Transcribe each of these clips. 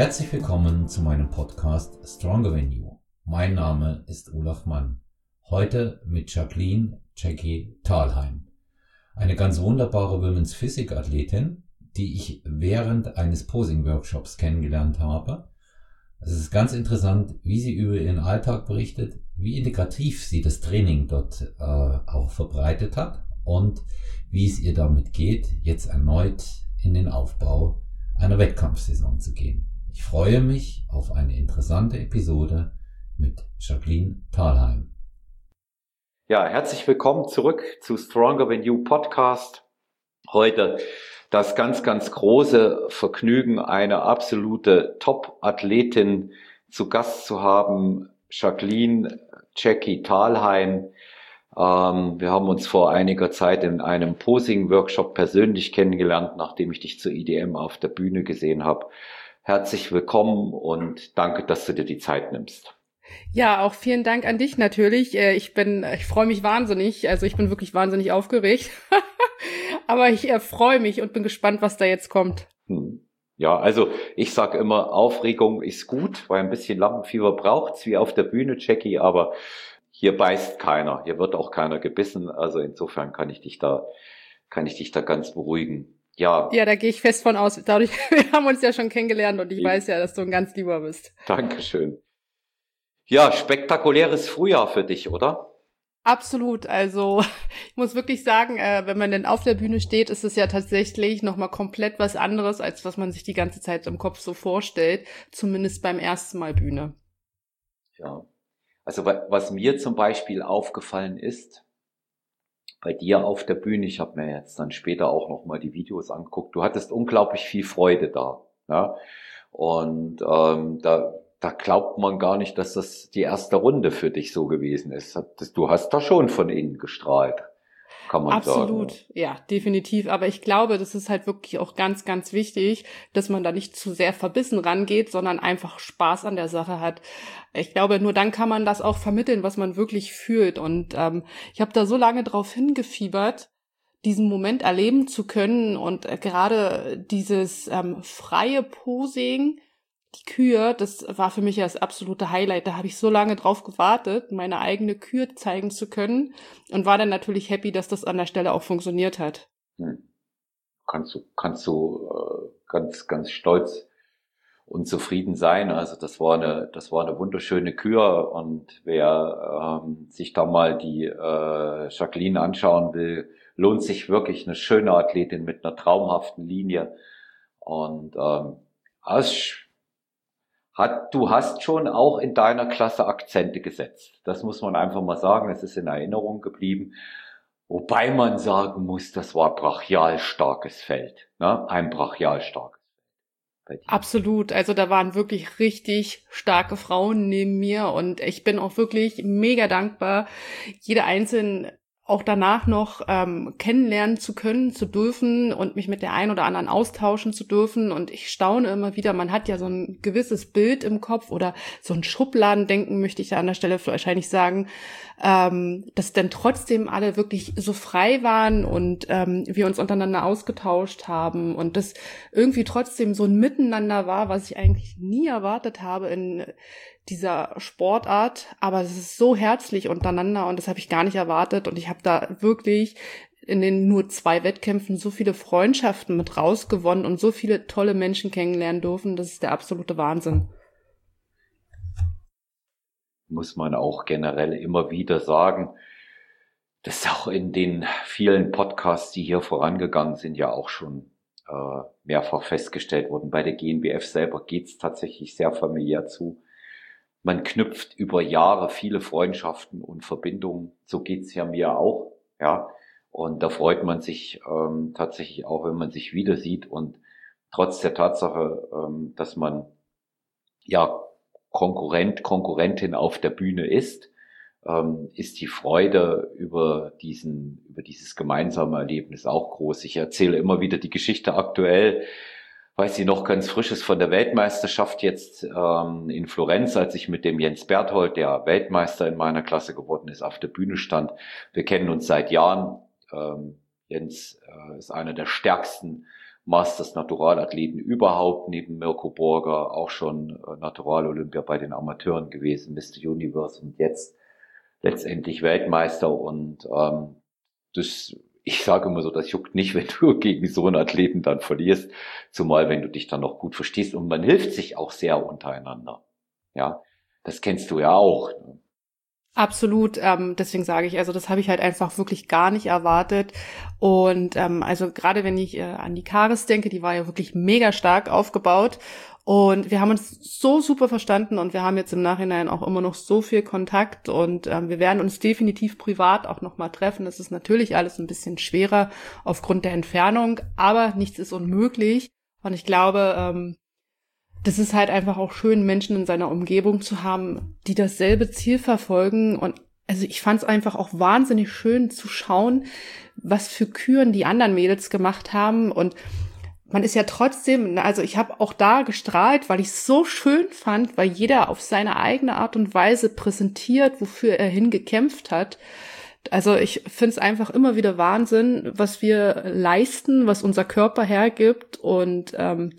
Herzlich willkommen zu meinem Podcast Stronger Than You. Mein Name ist Olaf Mann. Heute mit Jacqueline Jackie Thalheim. Eine ganz wunderbare Women's Physik Athletin, die ich während eines Posing-Workshops kennengelernt habe. Es ist ganz interessant, wie sie über ihren Alltag berichtet, wie integrativ sie das Training dort auch verbreitet hat und wie es ihr damit geht, jetzt erneut in den Aufbau einer Wettkampfsaison zu gehen. Ich freue mich auf eine interessante Episode mit Jacqueline Thalheim. Ja, herzlich willkommen zurück zu Stronger Than You Podcast. Heute das ganz, ganz große Vergnügen, eine absolute Top-Athletin zu Gast zu haben, Jacqueline Jackie Thalheim. Wir haben uns vor einiger Zeit in einem Posing-Workshop persönlich kennengelernt, nachdem ich dich zur IDM auf der Bühne gesehen habe. Herzlich willkommen und danke, dass du dir die Zeit nimmst. Ja, auch vielen Dank an dich natürlich. Ich freue mich wahnsinnig. Also ich bin wirklich wahnsinnig aufgeregt. Aber ich freue mich und bin gespannt, was da jetzt kommt. Ja, also ich sage immer, Aufregung ist gut, weil ein bisschen Lampenfieber braucht's, wie auf der Bühne, Jackie, aber hier beißt keiner, hier wird auch keiner gebissen. Also insofern kann ich dich da ganz beruhigen. Ja, da gehe ich fest von aus. Dadurch, wir haben uns ja schon kennengelernt und ich weiß ja, dass du ein ganz Lieber bist. Dankeschön. Ja, spektakuläres Frühjahr für dich, oder? Absolut. Also ich muss wirklich sagen, wenn man denn auf der Bühne steht, ist es ja tatsächlich nochmal komplett was anderes, als was man sich die ganze Zeit im Kopf so vorstellt. Zumindest beim ersten Mal Bühne. Ja, also was mir zum Beispiel aufgefallen ist, bei dir auf der Bühne, ich habe mir jetzt dann später auch nochmal die Videos angeguckt, du hattest unglaublich viel Freude da. Ja? Und da glaubt man gar nicht, dass das die erste Runde für dich so gewesen ist. Du hast da schon von innen gestrahlt, kann man sagen. Absolut, ja, definitiv. Aber ich glaube, das ist halt wirklich auch ganz, ganz wichtig, dass man da nicht zu sehr verbissen rangeht, sondern einfach Spaß an der Sache hat. Ich glaube, nur dann kann man das auch vermitteln, was man wirklich fühlt. Und ich habe da so lange drauf hingefiebert, diesen Moment erleben zu können. Und gerade dieses freie Posing, die Kür, das war für mich ja das absolute Highlight. Da habe ich so lange drauf gewartet, meine eigene Kür zeigen zu können und war dann natürlich happy, dass das an der Stelle auch funktioniert hat. Kannst du ganz, ganz stolz und zufrieden sein. Also das war eine wunderschöne Kür und wer sich da mal die Jacqueline anschauen will, lohnt sich wirklich, eine schöne Athletin mit einer traumhaften Linie und du hast schon auch in deiner Klasse Akzente gesetzt. Das muss man einfach mal sagen. Es ist in Erinnerung geblieben. Wobei man sagen muss, das war brachial starkes Feld. Ne? Ein brachial starkes Feld. Absolut. Also da waren wirklich richtig starke Frauen neben mir und ich bin auch wirklich mega dankbar, jede einzelne auch danach noch kennenlernen zu können, zu dürfen und mich mit der einen oder anderen austauschen zu dürfen. Und ich staune immer wieder, man hat ja so ein gewisses Bild im Kopf oder so ein Schubladendenken, möchte ich da an der Stelle wahrscheinlich sagen, dass dann trotzdem alle wirklich so frei waren und wir uns untereinander ausgetauscht haben und das irgendwie trotzdem so ein Miteinander war, was ich eigentlich nie erwartet habe in dieser Sportart, aber es ist so herzlich untereinander und das habe ich gar nicht erwartet und ich habe da wirklich in den nur 2 Wettkämpfen so viele Freundschaften mit rausgewonnen und so viele tolle Menschen kennenlernen dürfen, das ist der absolute Wahnsinn. Muss man auch generell immer wieder sagen, das ist auch in den vielen Podcasts, die hier vorangegangen sind, ja auch schon mehrfach festgestellt worden. Bei der GNBF selber geht's tatsächlich sehr familiär zu. Man knüpft über Jahre viele Freundschaften und Verbindungen. So geht's ja mir auch, ja. Und da freut man sich tatsächlich auch, wenn man sich wieder sieht. Und trotz der Tatsache, dass man ja Konkurrentin auf der Bühne ist die Freude über dieses gemeinsame Erlebnis auch groß. Ich erzähle immer wieder die Geschichte aktuell, weiß ich noch ganz frisches von der Weltmeisterschaft jetzt in Florenz, als ich mit dem Jens Berthold, der Weltmeister in meiner Klasse geworden ist, auf der Bühne stand. Wir kennen uns seit Jahren. Jens ist einer der stärksten Masters-Naturalathleten überhaupt, neben Mirko Borger auch schon Natural-Olympia bei den Amateuren gewesen, Mr. Universe und jetzt letztendlich Weltmeister. Und ich sage immer so, das juckt nicht, wenn du gegen so einen Athleten dann verlierst, zumal wenn du dich dann noch gut verstehst. Und man hilft sich auch sehr untereinander. Ja, das kennst du ja auch. Absolut, deswegen sage ich, also das habe ich halt einfach wirklich gar nicht erwartet. Und also gerade wenn ich an die Karis denke, die war ja wirklich mega stark aufgebaut. Und wir haben uns so super verstanden und wir haben jetzt im Nachhinein auch immer noch so viel Kontakt und wir werden uns definitiv privat auch nochmal treffen. Das ist natürlich alles ein bisschen schwerer aufgrund der Entfernung, aber nichts ist unmöglich. Und ich glaube, das ist halt einfach auch schön, Menschen in seiner Umgebung zu haben, die dasselbe Ziel verfolgen. Und also ich fand es einfach auch wahnsinnig schön zu schauen, was für Küren die anderen Mädels gemacht haben. Und man ist ja trotzdem, also ich habe auch da gestrahlt, weil ich es so schön fand, weil jeder auf seine eigene Art und Weise präsentiert, wofür er hingekämpft hat. Also ich finde es einfach immer wieder Wahnsinn, was wir leisten, was unser Körper hergibt und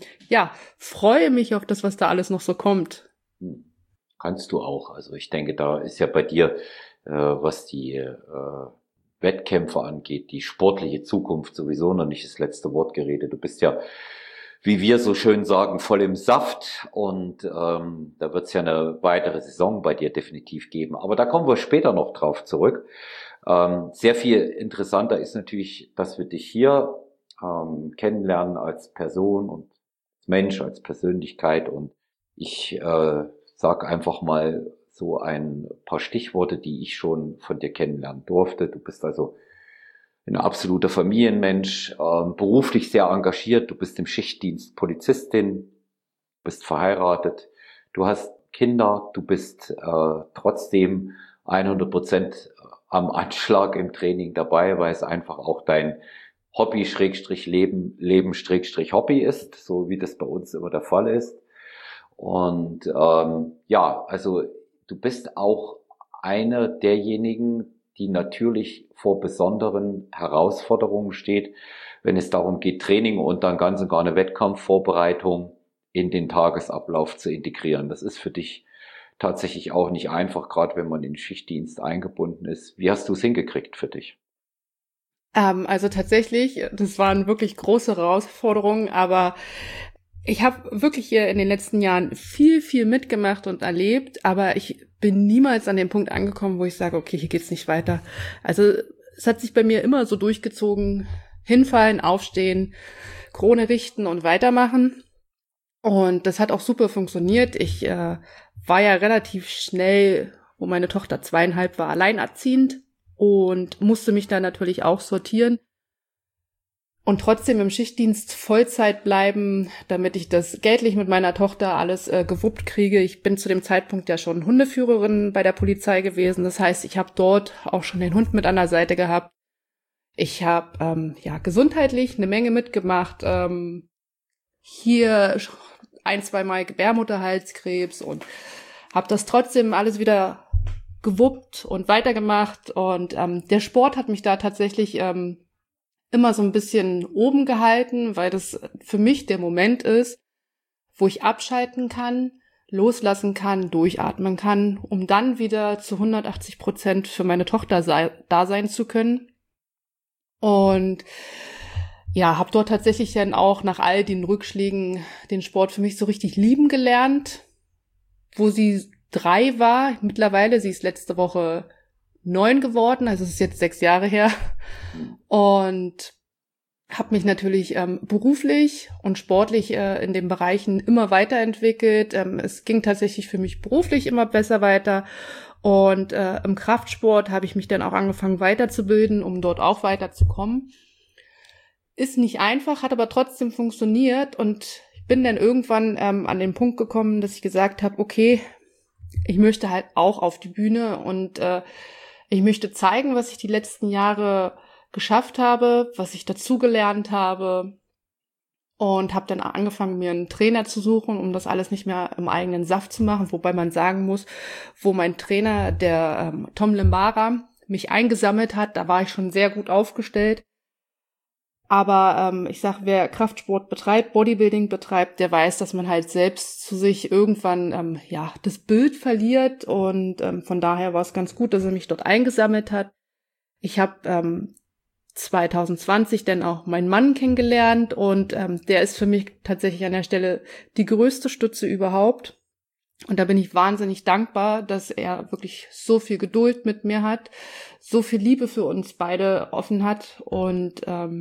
freue mich auf das, was da alles noch so kommt. Kannst du auch. Also ich denke, da ist ja bei dir, was die Wettkämpfe angeht, die sportliche Zukunft sowieso noch nicht das letzte Wort geredet. Du bist ja, wie wir so schön sagen, voll im Saft und da wird es ja eine weitere Saison bei dir definitiv geben. Aber da kommen wir später noch drauf zurück. Sehr viel interessanter ist natürlich, dass wir dich hier kennenlernen als Person und als Mensch, als Persönlichkeit. Und ich sage einfach mal so ein paar Stichworte, die ich schon von dir kennenlernen durfte. Du bist also ein absoluter Familienmensch, beruflich sehr engagiert. Du bist im Schichtdienst Polizistin, bist verheiratet, du hast Kinder, du bist trotzdem 100% am Anschlag im Training dabei, weil es einfach auch dein Hobby Leben Hobby ist, so wie das bei uns immer der Fall ist. Und also du bist auch eine derjenigen, die natürlich vor besonderen Herausforderungen steht, wenn es darum geht, Training und dann ganz und gar eine Wettkampfvorbereitung in den Tagesablauf zu integrieren. Das ist für dich tatsächlich auch nicht einfach, gerade wenn man in den Schichtdienst eingebunden ist. Wie hast du es hingekriegt für dich? Also tatsächlich, das waren wirklich große Herausforderungen, aber ich habe wirklich hier in den letzten Jahren viel, viel mitgemacht und erlebt, aber ich bin niemals an dem Punkt angekommen, wo ich sage, okay, hier geht's nicht weiter. Also es hat sich bei mir immer so durchgezogen, hinfallen, aufstehen, Krone richten und weitermachen. Und das hat auch super funktioniert. Ich war ja relativ schnell, wo meine Tochter 2,5 war, alleinerziehend und musste mich dann natürlich auch sortieren. Und trotzdem im Schichtdienst Vollzeit bleiben, damit ich das geldlich mit meiner Tochter alles gewuppt kriege. Ich bin zu dem Zeitpunkt ja schon Hundeführerin bei der Polizei gewesen. Das heißt, ich habe dort auch schon den Hund mit an der Seite gehabt. Ich habe gesundheitlich eine Menge mitgemacht. Hier 1-2 Mal Gebärmutterhalskrebs und habe das trotzdem alles wieder gewuppt und weitergemacht. Und der Sport hat mich da tatsächlich immer so ein bisschen oben gehalten, weil das für mich der Moment ist, wo ich abschalten kann, loslassen kann, durchatmen kann, um dann wieder zu 180% für meine Tochter da sein zu können. Und ja, habe dort tatsächlich dann auch nach all den Rückschlägen den Sport für mich so richtig lieben gelernt. Wo sie 3 war, mittlerweile, sie ist letzte Woche 9 geworden, also es ist jetzt 6 Jahre her. Und habe mich natürlich beruflich und sportlich in den Bereichen immer weiterentwickelt. Es ging tatsächlich für mich beruflich immer besser weiter. Und im Kraftsport habe ich mich dann auch angefangen weiterzubilden, um dort auch weiterzukommen. Ist nicht einfach, hat aber trotzdem funktioniert. Und ich bin dann irgendwann an den Punkt gekommen, dass ich gesagt habe, okay, ich möchte halt auch auf die Bühne und ich möchte zeigen, was ich die letzten Jahre geschafft habe, was ich dazugelernt habe und habe dann angefangen, mir einen Trainer zu suchen, um das alles nicht mehr im eigenen Saft zu machen, wobei man sagen muss, wo mein Trainer, der Tom Limbara, mich eingesammelt hat, da war ich schon sehr gut aufgestellt. Aber ich sag, wer Kraftsport betreibt, Bodybuilding betreibt, der weiß, dass man halt selbst zu sich irgendwann das Bild verliert. Und von daher war es ganz gut, dass er mich dort eingesammelt hat. Ich habe 2020 dann auch meinen Mann kennengelernt und der ist für mich tatsächlich an der Stelle die größte Stütze überhaupt. Und da bin ich wahnsinnig dankbar, dass er wirklich so viel Geduld mit mir hat, so viel Liebe für uns beide offen hat und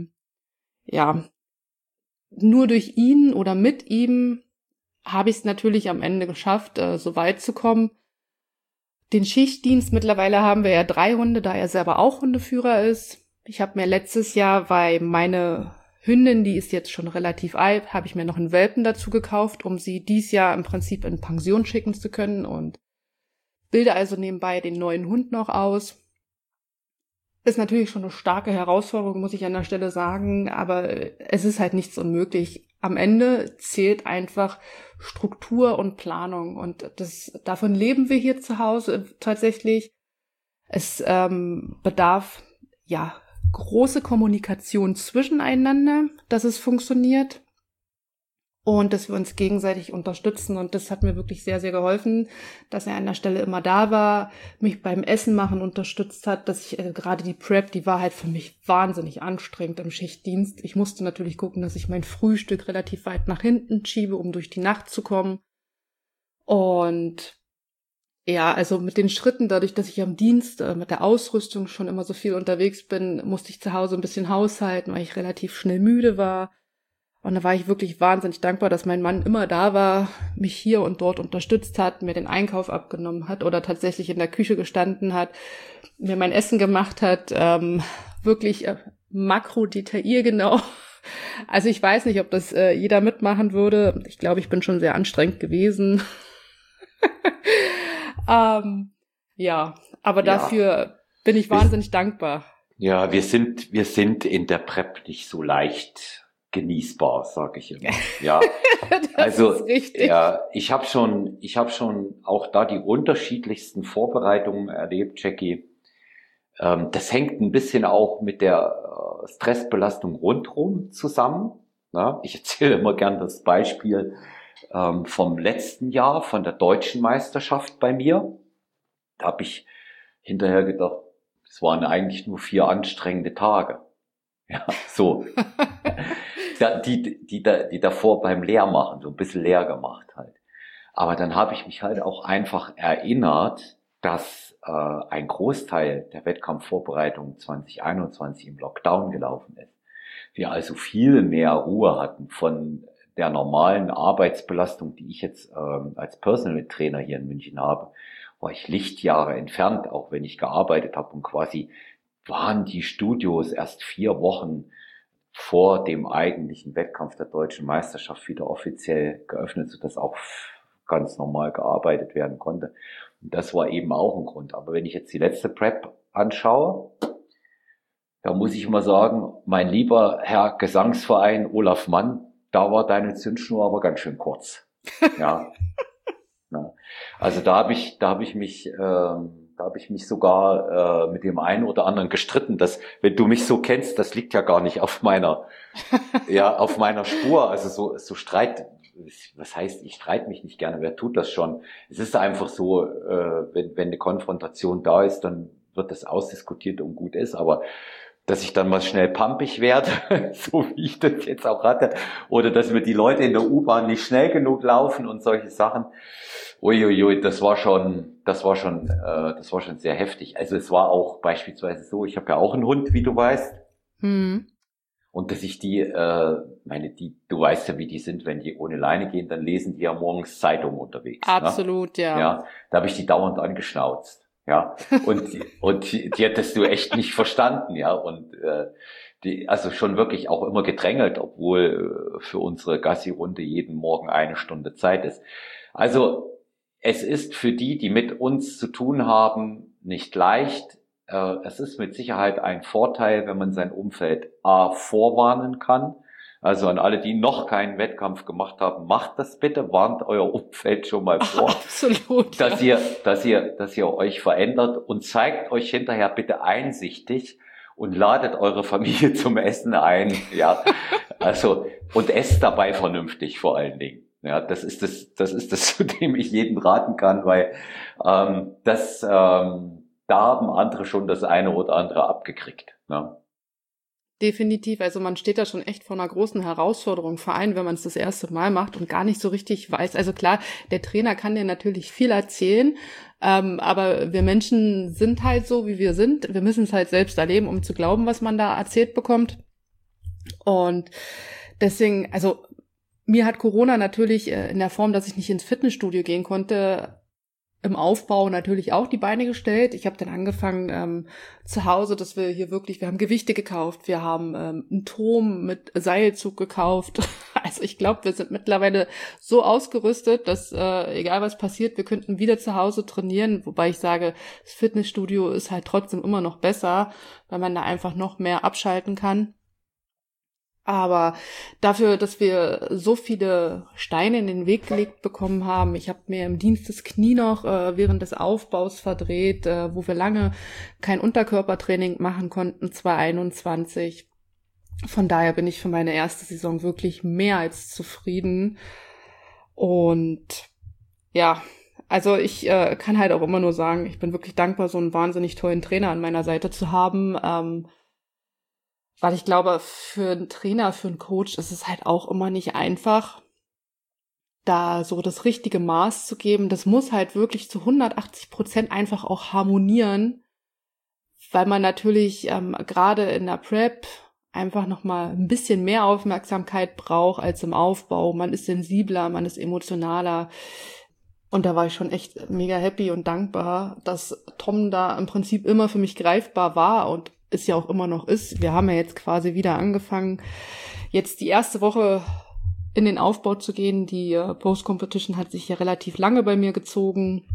nur durch ihn oder mit ihm habe ich es natürlich am Ende geschafft, so weit zu kommen. Den Schichtdienst, mittlerweile haben wir ja 3 Hunde, da er selber auch Hundeführer ist. Ich habe mir letztes Jahr, weil meine Hündin, die ist jetzt schon relativ alt, habe ich mir noch einen Welpen dazu gekauft, um sie dies Jahr im Prinzip in Pension schicken zu können und bilde also nebenbei den neuen Hund noch aus. Ist natürlich schon eine starke Herausforderung, muss ich an der Stelle sagen, aber es ist halt nichts unmöglich. Am Ende zählt einfach Struktur und Planung und davon leben wir hier zu Hause tatsächlich. Es bedarf große Kommunikation zwischeneinander, dass es funktioniert und dass wir uns gegenseitig unterstützen. Und das hat mir wirklich sehr, sehr geholfen, dass er an der Stelle immer da war, mich beim Essen machen unterstützt hat, dass ich gerade die Prep, die war halt für mich wahnsinnig anstrengend im Schichtdienst. Ich musste natürlich gucken, dass ich mein Frühstück relativ weit nach hinten schiebe, um durch die Nacht zu kommen. Und ja, also mit den Schritten, dadurch, dass ich am Dienst mit der Ausrüstung schon immer so viel unterwegs bin, musste ich zu Hause ein bisschen haushalten, weil ich relativ schnell müde war. Und da war ich wirklich wahnsinnig dankbar, dass mein Mann immer da war, mich hier und dort unterstützt hat, mir den Einkauf abgenommen hat oder tatsächlich in der Küche gestanden hat, mir mein Essen gemacht hat, wirklich makrodetailgenau. Also ich weiß nicht, ob das jeder mitmachen würde. Ich glaube, ich bin schon sehr anstrengend gewesen. Aber dafür bin ich wahnsinnig dankbar. Ja, wir sind in der Prep nicht so leicht genießbar, sage ich immer. Ja, das ist richtig. Ja, ich habe schon auch da die unterschiedlichsten Vorbereitungen erlebt, Jackie. Das hängt ein bisschen auch mit der Stressbelastung rundherum zusammen. Na, ich erzähle immer gern das Beispiel vom letzten Jahr, von der deutschen Meisterschaft bei mir. Da habe ich hinterher gedacht, es waren eigentlich nur 4 anstrengende Tage. Ja, so. die davor beim Leermachen, so ein bisschen leer gemacht halt. Aber dann habe ich mich halt auch einfach erinnert, dass ein Großteil der Wettkampfvorbereitung 2021 im Lockdown gelaufen ist. Wir also viel mehr Ruhe hatten von der normalen Arbeitsbelastung, die ich jetzt als Personal Trainer hier in München habe, war ich Lichtjahre entfernt, auch wenn ich gearbeitet habe, und quasi waren die Studios erst 4 Wochen vor dem eigentlichen Wettkampf der deutschen Meisterschaft wieder offiziell geöffnet, sodass auch ganz normal gearbeitet werden konnte. Und das war eben auch ein Grund. Aber wenn ich jetzt die letzte Prep anschaue, da muss ich immer sagen, mein lieber Herr Gesangsverein Olaf Mann, da war deine Zündschnur aber ganz schön kurz. Ja. Ja. Also da habe ich mich sogar mit dem einen oder anderen gestritten, dass, wenn du mich so kennst, das liegt ja gar nicht auf meiner Spur. Also so Streit, was heißt, ich streite mich nicht gerne, wer tut das schon? Es ist einfach so, wenn eine Konfrontation da ist, dann wird das ausdiskutiert und gut ist, aber dass ich dann mal schnell pampig werde, so wie ich das jetzt auch hatte, oder dass mir die Leute in der U-Bahn nicht schnell genug laufen und solche Sachen. Uiuiui, das war schon sehr heftig. Also es war auch beispielsweise so, ich habe ja auch einen Hund, wie du weißt. Hm. Und dass ich du weißt ja, wie die sind, wenn die ohne Leine gehen, dann lesen die ja morgens Zeitung unterwegs. Absolut, ne? Ja. Da habe ich die dauernd angeschnauzt. Ja, und die hättest du echt nicht verstanden, ja, und also schon wirklich auch immer gedrängelt, obwohl für unsere Gassi-Runde jeden Morgen 1 Stunde Zeit ist. Also es ist für die mit uns zu tun haben, nicht leicht. Es ist mit Sicherheit ein Vorteil, wenn man sein Umfeld vorwarnen kann. Also an alle, die noch keinen Wettkampf gemacht haben, macht das bitte, warnt euer Umfeld schon mal vor. Absolut. Dass ihr euch verändert, und zeigt euch hinterher bitte einsichtig und ladet eure Familie zum Essen ein, ja, also, und esst dabei vernünftig vor allen Dingen. Ja, das ist das, zu dem ich jedem raten kann, weil da haben andere schon das eine oder andere abgekriegt. Ne? Definitiv, also man steht da schon echt vor einer großen Herausforderung, vor allem wenn man es das erste Mal macht und gar nicht so richtig weiß. Also klar, der Trainer kann dir natürlich viel erzählen, aber wir Menschen sind halt so, wie wir sind. Wir müssen es halt selbst erleben, um zu glauben, was man da erzählt bekommt. Und deswegen, also mir hat Corona natürlich in der Form, dass ich nicht ins Fitnessstudio gehen konnte, im Aufbau natürlich auch die Beine gestellt. Ich habe dann angefangen zu Hause, dass wir haben Gewichte gekauft, wir haben einen Turm mit Seilzug gekauft. Also ich glaube, wir sind mittlerweile so ausgerüstet, dass egal was passiert, wir könnten wieder zu Hause trainieren. Wobei ich sage, das Fitnessstudio ist halt trotzdem immer noch besser, weil man da einfach noch mehr abschalten kann. Aber dafür, dass wir so viele Steine in den Weg gelegt bekommen haben, ich habe mir im Dienst das Knie noch während des Aufbaus verdreht, wo wir lange kein Unterkörpertraining machen konnten, 2021. Von daher bin ich für meine erste Saison wirklich mehr als zufrieden. Und ja, also ich kann halt auch immer nur sagen, ich bin wirklich dankbar, so einen wahnsinnig tollen Trainer an meiner Seite zu haben, weil ich glaube, für einen Trainer, für einen Coach ist es halt auch immer nicht einfach, da so das richtige Maß zu geben. Das muss halt wirklich zu 180% einfach auch harmonieren, weil man natürlich gerade in der Prep einfach nochmal ein bisschen mehr Aufmerksamkeit braucht als im Aufbau. Man ist sensibler, man ist emotionaler. Und da war ich schon echt mega happy und dankbar, dass Tom da im Prinzip immer für mich greifbar war und es ja auch immer noch ist. Wir haben ja jetzt quasi wieder angefangen, jetzt die erste Woche in den Aufbau zu gehen. Die Post-Competition hat sich ja relativ lange bei mir gezogen.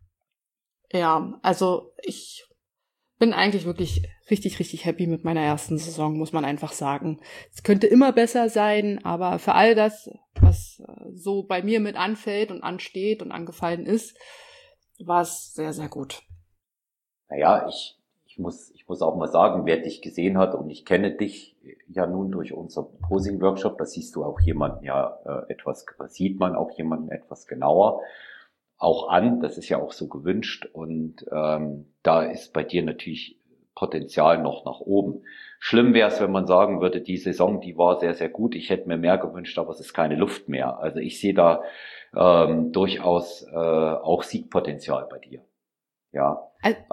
Ja, also ich bin eigentlich wirklich richtig, richtig happy mit meiner ersten Saison, muss man einfach sagen. Es könnte immer besser sein, aber für all das, was so bei mir mit anfällt und ansteht und angefallen ist, war es sehr, sehr gut. Naja, ich muss auch mal sagen, wer dich gesehen hat, und ich kenne dich ja nun durch unser Posing-Workshop, da siehst du auch jemanden sieht man auch jemanden etwas genauer auch an, das ist ja auch so gewünscht, und da ist bei dir natürlich Potenzial noch nach oben. Schlimm wäre es, wenn man sagen würde, die Saison, die war sehr, sehr gut, ich hätte mir mehr gewünscht, aber es ist keine Luft mehr. Also ich sehe da durchaus auch Siegpotenzial bei dir. Ja.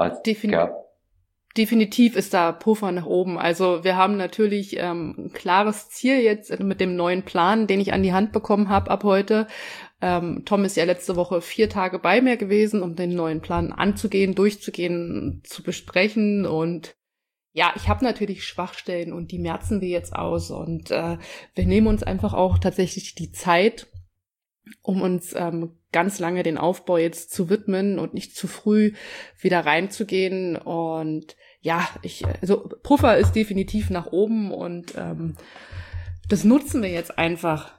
Definitiv ist da Puffer nach oben. Also wir haben natürlich ein klares Ziel jetzt mit dem neuen Plan, den ich an die Hand bekommen habe ab heute. Tom ist ja letzte Woche 4 Tage bei mir gewesen, um den neuen Plan anzugehen, durchzugehen, zu besprechen. Und ja, ich habe natürlich Schwachstellen und die merzen wir jetzt aus. Und wir nehmen uns einfach auch tatsächlich die Zeit, um uns ganz lange den Aufbau jetzt zu widmen und nicht zu früh wieder reinzugehen. Und ja, also Puffer ist definitiv nach oben und das nutzen wir jetzt einfach.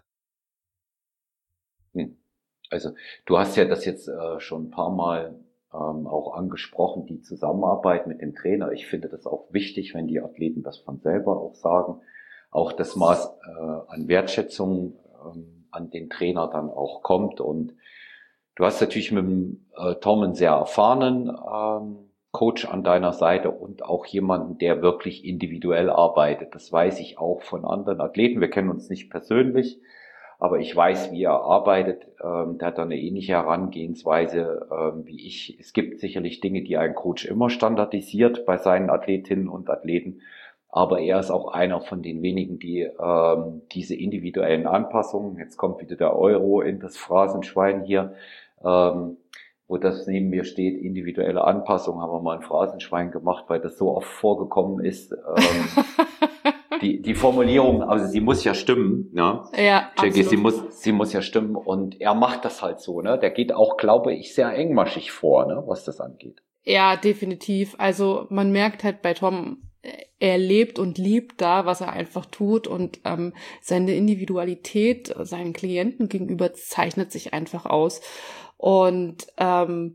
Also du hast ja das jetzt schon ein paar Mal auch angesprochen, die Zusammenarbeit mit dem Trainer. Ich finde das auch wichtig, wenn die Athleten das von selber auch sagen. Auch das Maß an Wertschätzung an den Trainer dann auch kommt. Und du hast natürlich mit dem Tom einen sehr erfahrenen Coach an deiner Seite und auch jemanden, der wirklich individuell arbeitet. Das weiß ich auch von anderen Athleten. Wir kennen uns nicht persönlich, aber ich weiß, wie er arbeitet. Der hat eine ähnliche Herangehensweise wie ich. Es gibt sicherlich Dinge, die ein Coach immer standardisiert bei seinen Athletinnen und Athleten. Aber er ist auch einer von den wenigen, die diese individuellen Anpassungen, jetzt kommt wieder der Euro in das Phrasenschwein hier, wo das neben mir steht, individuelle Anpassung, haben wir mal ein Phrasenschwein gemacht, weil das so oft vorgekommen ist. Die Formulierung, also sie muss ja stimmen, ne? Ja, Jackie, sie muss ja stimmen, und er macht das halt so, ne? Der geht auch, glaube ich, sehr engmaschig vor, ne? Was das angeht. Ja, definitiv. Also man merkt halt bei Tom, er lebt und liebt da, was er einfach tut, und seine Individualität seinen Klienten gegenüber zeichnet sich einfach aus. Und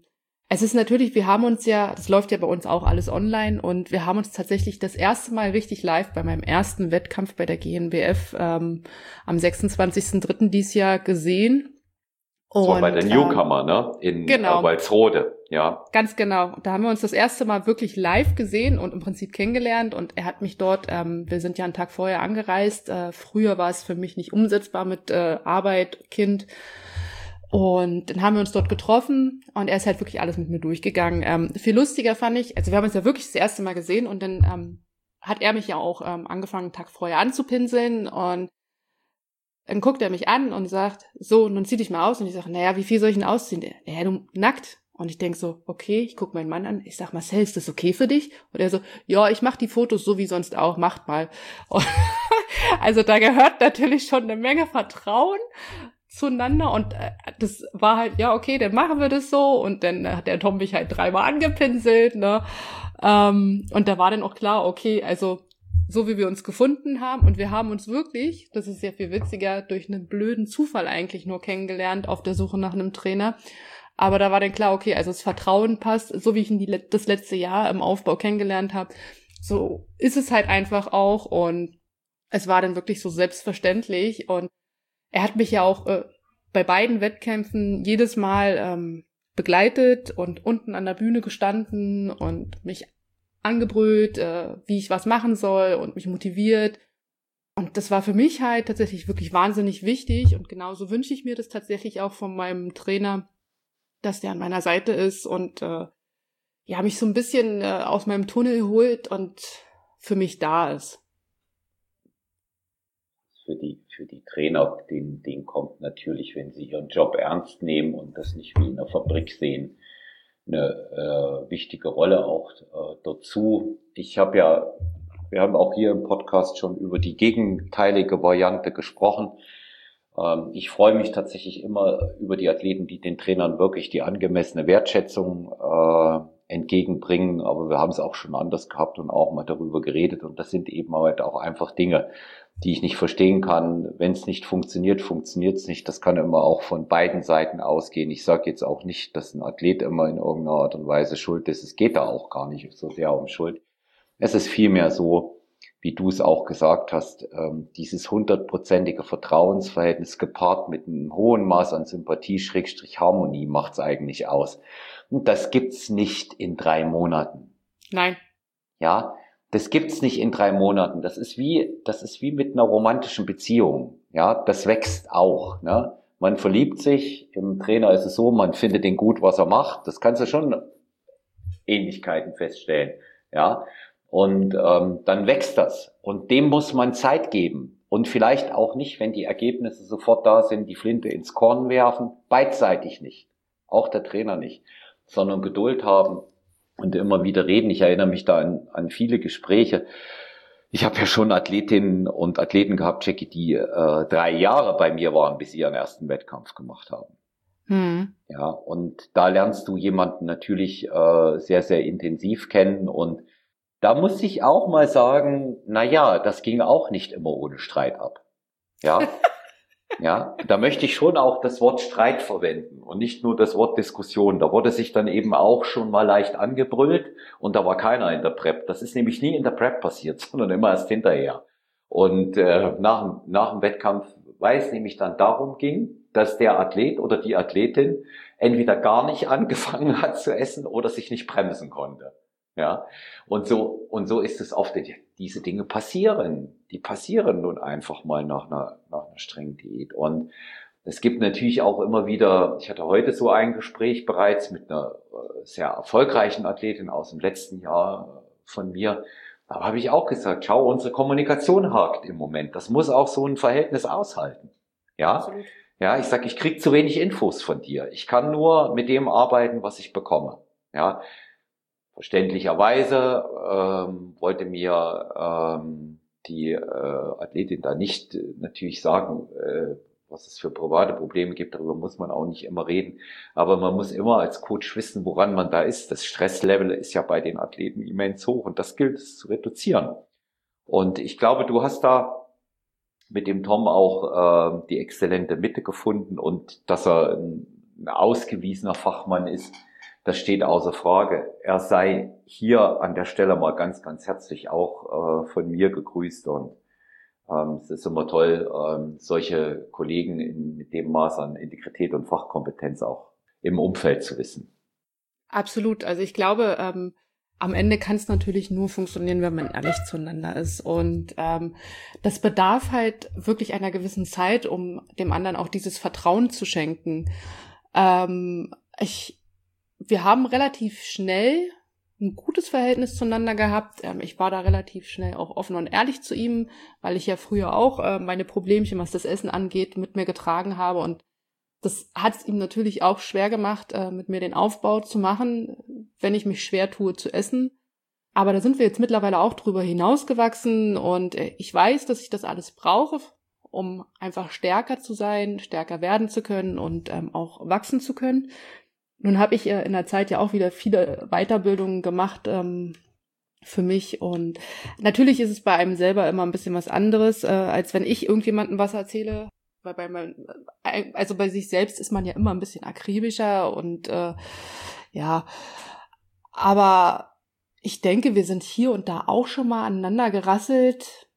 Es ist natürlich, wir haben uns ja, das läuft ja bei uns auch alles online und wir haben uns tatsächlich das erste Mal richtig live bei meinem ersten Wettkampf bei der GNBF am 26.03. dieses Jahr gesehen. Das war bei der Newcomer, ne? In genau. Walsrode, ja. Ganz genau. Da haben wir uns das erste Mal wirklich live gesehen und im Prinzip kennengelernt und er hat mich dort, wir sind ja einen Tag vorher angereist, früher war es für mich nicht umsetzbar mit Arbeit, Kind. Und dann haben wir uns dort getroffen und er ist halt wirklich alles mit mir durchgegangen. Viel lustiger fand ich, also wir haben uns ja wirklich das erste Mal gesehen und dann hat er mich ja auch angefangen, einen Tag vorher anzupinseln und dann guckt er mich an und sagt, so, nun zieh dich mal aus. Und ich sage, naja, wie viel soll ich denn ausziehen? Ja, du nackt. Und ich denk so, okay, ich guck meinen Mann an. Ich sag, Marcel, ist das okay für dich? Und er so, ja, ich mach die Fotos so wie sonst auch, macht mal. Und also da gehört natürlich schon eine Menge Vertrauen zueinander und das war halt, ja, okay, dann machen wir das so und dann hat der Tom mich halt 3-mal angepinselt, ne, und da war dann auch klar, okay, also so wie wir uns gefunden haben und wir haben uns wirklich, das ist ja viel witziger, durch einen blöden Zufall eigentlich nur kennengelernt auf der Suche nach einem Trainer, aber da war dann klar, okay, also das Vertrauen passt, so wie ich ihn das letzte Jahr im Aufbau kennengelernt habe, so ist es halt einfach auch und es war dann wirklich so selbstverständlich und er hat mich ja auch bei beiden Wettkämpfen jedes Mal begleitet und unten an der Bühne gestanden und mich angebrüllt, wie ich was machen soll und mich motiviert. Und das war für mich halt tatsächlich wirklich wahnsinnig wichtig. Und genauso wünsche ich mir das tatsächlich auch von meinem Trainer, dass der an meiner Seite ist und ja mich so ein bisschen aus meinem Tunnel holt und für mich da ist. Für die Trainer, denen kommt natürlich, wenn sie ihren Job ernst nehmen und das nicht wie in der Fabrik sehen, eine wichtige Rolle auch dazu. Wir haben auch hier im Podcast schon über die gegenteilige Variante gesprochen. Ich freue mich tatsächlich immer über die Athleten, die den Trainern wirklich die angemessene Wertschätzung entgegenbringen, aber wir haben es auch schon anders gehabt und auch mal darüber geredet und das sind eben halt auch einfach Dinge, die ich nicht verstehen kann. Wenn es nicht funktioniert, funktioniert es nicht. Das kann immer auch von beiden Seiten ausgehen. Ich sage jetzt auch nicht, dass ein Athlet immer in irgendeiner Art und Weise schuld ist. Es geht da auch gar nicht so sehr um Schuld. Es ist vielmehr so, wie du es auch gesagt hast, dieses 100%ige Vertrauensverhältnis gepaart mit einem hohen Maß an Sympathie, Harmonie macht's eigentlich aus. Und das gibt's nicht in 3 Monaten. Nein. Ja, das gibt's nicht in 3 Monaten. Das ist wie mit einer romantischen Beziehung. Ja, das wächst auch, ne? Man verliebt sich, im Trainer ist es so, man findet den gut, was er macht. Das kannst du schon Ähnlichkeiten feststellen, ja. Und dann wächst das. Und dem muss man Zeit geben. Und vielleicht auch nicht, wenn die Ergebnisse sofort da sind, die Flinte ins Korn werfen. Beidseitig nicht. Auch der Trainer nicht. Sondern Geduld haben und immer wieder reden. Ich erinnere mich da an viele Gespräche. Ich habe ja schon Athletinnen und Athleten gehabt, Jackie, die 3 Jahre bei mir waren, bis sie ihren ersten Wettkampf gemacht haben. Ja, und da lernst du jemanden natürlich sehr, sehr intensiv kennen und da muss ich auch mal sagen, na ja, das ging auch nicht immer ohne Streit ab. Ja, ja, da möchte ich schon auch das Wort Streit verwenden und nicht nur das Wort Diskussion. Da wurde sich dann eben auch schon mal leicht angebrüllt und da war keiner in der Prep. Das ist nämlich nie in der Prep passiert, sondern immer erst hinterher. Und nach dem Wettkampf, weil es nämlich dann darum ging, dass der Athlet oder die Athletin entweder gar nicht angefangen hat zu essen oder sich nicht bremsen konnte. Ja, und so ist es oft. Diese Dinge passieren. Die passieren nun einfach mal nach einer strengen Diät. Und es gibt natürlich auch immer wieder, ich hatte heute so ein Gespräch bereits mit einer sehr erfolgreichen Athletin aus dem letzten Jahr von mir. Da habe ich auch gesagt, schau, unsere Kommunikation hakt im Moment. Das muss auch so ein Verhältnis aushalten. Ja, absolut. Ja, ich sag, ich krieg zu wenig Infos von dir. Ich kann nur mit dem arbeiten, was ich bekomme. Ja. Verständlicherweise wollte mir die Athletin da nicht natürlich sagen, was es für private Probleme gibt. Darüber muss man auch nicht immer reden. Aber man muss immer als Coach wissen, woran man da ist. Das Stresslevel ist ja bei den Athleten immens hoch und das gilt es zu reduzieren. Und ich glaube, du hast da mit dem Tom auch die exzellente Mitte gefunden und dass er ein ausgewiesener Fachmann ist. das steht außer Frage. Er sei hier an der Stelle mal ganz, ganz herzlich auch von mir gegrüßt und es ist immer toll, solche Kollegen mit dem Maß an Integrität und Fachkompetenz auch im Umfeld zu wissen. Absolut. Also ich glaube, am Ende kann es natürlich nur funktionieren, wenn man ehrlich zueinander ist. Und das bedarf halt wirklich einer gewissen Zeit, um dem anderen auch dieses Vertrauen zu schenken. Wir haben relativ schnell ein gutes Verhältnis zueinander gehabt. Ich war da relativ schnell auch offen und ehrlich zu ihm, weil ich ja früher auch meine Problemchen, was das Essen angeht, mit mir getragen habe. Und das hat es ihm natürlich auch schwer gemacht, mit mir den Aufbau zu machen, wenn ich mich schwer tue zu essen. Aber da sind wir jetzt mittlerweile auch drüber hinausgewachsen und ich weiß, dass ich das alles brauche, um einfach stärker zu sein, stärker werden zu können und auch wachsen zu können. Nun habe ich in der Zeit ja auch wieder viele Weiterbildungen gemacht für mich und natürlich ist es bei einem selber immer ein bisschen was anderes, als wenn ich irgendjemandem was erzähle. Weil bei sich selbst ist man ja immer ein bisschen akribischer und ja, aber ich denke, wir sind hier und da auch schon mal aneinander gerasselt.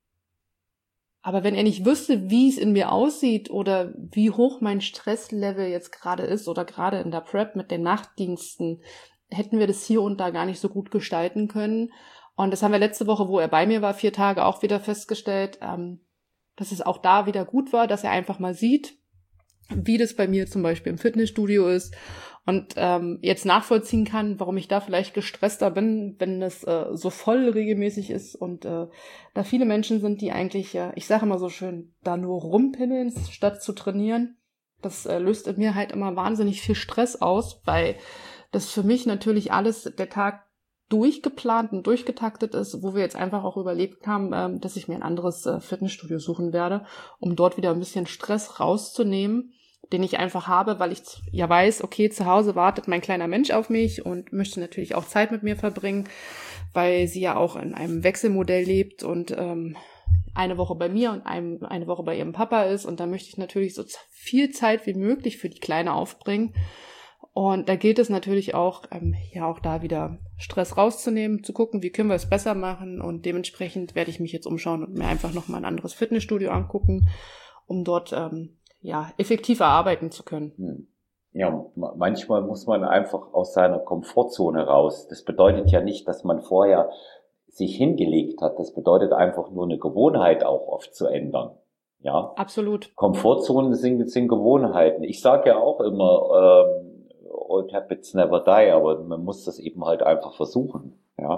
Aber wenn er nicht wüsste, wie es in mir aussieht oder wie hoch mein Stresslevel jetzt gerade ist oder gerade in der Prep mit den Nachtdiensten, hätten wir das hier und da gar nicht so gut gestalten können. Und das haben wir letzte Woche, wo er bei mir war, 4 Tage auch wieder festgestellt, dass es auch da wieder gut war, dass er einfach mal sieht, wie das bei mir zum Beispiel im Fitnessstudio ist und jetzt nachvollziehen kann, warum ich da vielleicht gestresster bin, wenn das so voll regelmäßig ist und da viele Menschen sind, die eigentlich, ich sage immer so schön, da nur rumpimmeln, statt zu trainieren. Das löst in mir halt immer wahnsinnig viel Stress aus, weil das für mich natürlich alles der Tag durchgeplant und durchgetaktet ist, wo wir jetzt einfach auch überlegt haben, dass ich mir ein anderes Fitnessstudio suchen werde, um dort wieder ein bisschen Stress rauszunehmen, den ich einfach habe, weil ich ja weiß, okay, zu Hause wartet mein kleiner Mensch auf mich und möchte natürlich auch Zeit mit mir verbringen, weil sie ja auch in einem Wechselmodell lebt und eine Woche bei mir und eine Woche bei ihrem Papa ist und da möchte ich natürlich so viel Zeit wie möglich für die Kleine aufbringen. Und da gilt es natürlich auch, auch da wieder Stress rauszunehmen, zu gucken, wie können wir es besser machen. Und dementsprechend werde ich mich jetzt umschauen und mir einfach nochmal ein anderes Fitnessstudio angucken, um dort effektiver arbeiten zu können. Ja, manchmal muss man einfach aus seiner Komfortzone raus. Das bedeutet ja nicht, dass man vorher sich hingelegt hat. Das bedeutet einfach nur eine Gewohnheit auch oft zu ändern. Ja, absolut. Komfortzonen sind Gewohnheiten. Ich sage ja auch immer, old habits never die, aber man muss das eben halt einfach versuchen.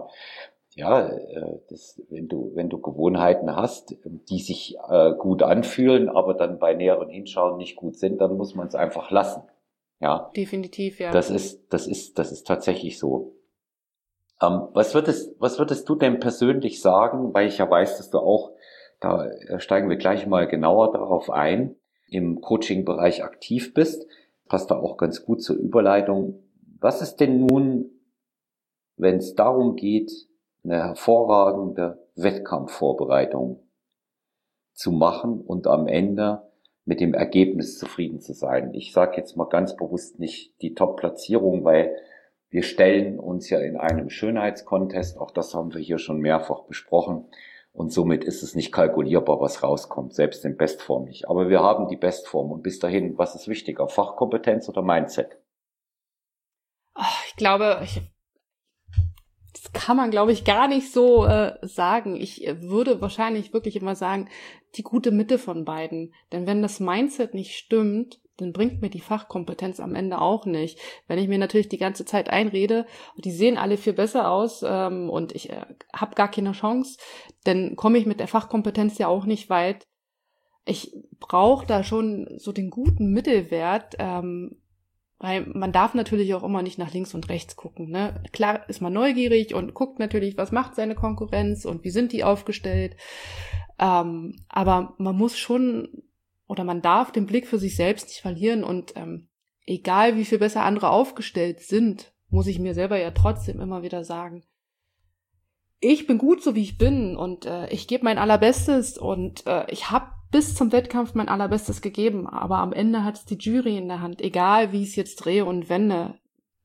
Wenn du Gewohnheiten hast, die sich gut anfühlen, aber dann bei näheren Hinschauen nicht gut sind, dann muss man es einfach lassen. Ja, definitiv, ja. Das ist tatsächlich so. Was würdest du denn persönlich sagen, weil ich ja weiß, dass du auch, da steigen wir gleich mal genauer darauf ein, im Coaching-Bereich aktiv bist, passt da auch ganz gut zur Überleitung. Was ist denn nun, wenn es darum geht, eine hervorragende Wettkampfvorbereitung zu machen und am Ende mit dem Ergebnis zufrieden zu sein? Ich sage jetzt mal ganz bewusst nicht die Top-Platzierung, weil wir stellen uns ja in einem Schönheitskontest, auch das haben wir hier schon mehrfach besprochen, und somit ist es nicht kalkulierbar, was rauskommt, selbst in Bestform nicht. Aber wir haben die Bestform und bis dahin, was ist wichtiger, Fachkompetenz oder Mindset? Ich glaube, das kann man, glaube ich, gar nicht so sagen. Ich würde wahrscheinlich wirklich immer sagen, die gute Mitte von beiden. Denn wenn das Mindset nicht stimmt, dann bringt mir die Fachkompetenz am Ende auch nicht. Wenn ich mir natürlich die ganze Zeit einrede, die sehen alle viel besser aus und ich habe gar keine Chance, dann komme ich mit der Fachkompetenz ja auch nicht weit. Ich brauche da schon so den guten Mittelwert, weil man darf natürlich auch immer nicht nach links und rechts gucken. Ne? Klar ist man neugierig und guckt natürlich, was macht seine Konkurrenz und wie sind die aufgestellt. Aber man muss schon oder man darf den Blick für sich selbst nicht verlieren und egal wie viel besser andere aufgestellt sind, muss ich mir selber ja trotzdem immer wieder sagen, ich bin gut so wie ich bin und ich gebe mein Allerbestes und ich habe bis zum Wettkampf mein Allerbestes gegeben, aber am Ende hat es die Jury in der Hand, egal wie ich es jetzt drehe und wende.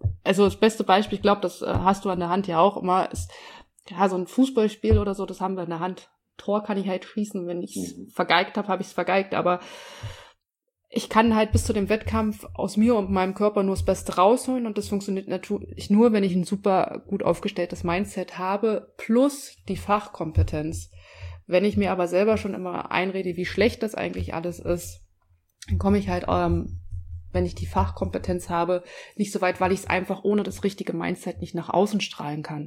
also das beste Beispiel, ich glaube, das hast du an der Hand ja auch immer, ist ja so ein Fußballspiel oder so, das haben wir in der Hand. Tor kann ich halt schießen, wenn ich es vergeigt habe, habe ich es vergeigt, aber ich kann halt bis zu dem Wettkampf aus mir und meinem Körper nur das Beste rausholen und das funktioniert natürlich nur, wenn ich ein super gut aufgestelltes Mindset habe, plus die Fachkompetenz. Wenn ich mir aber selber schon immer einrede, wie schlecht das eigentlich alles ist, dann komme ich halt, wenn ich die Fachkompetenz habe, nicht so weit, weil ich es einfach ohne das richtige Mindset nicht nach außen strahlen kann.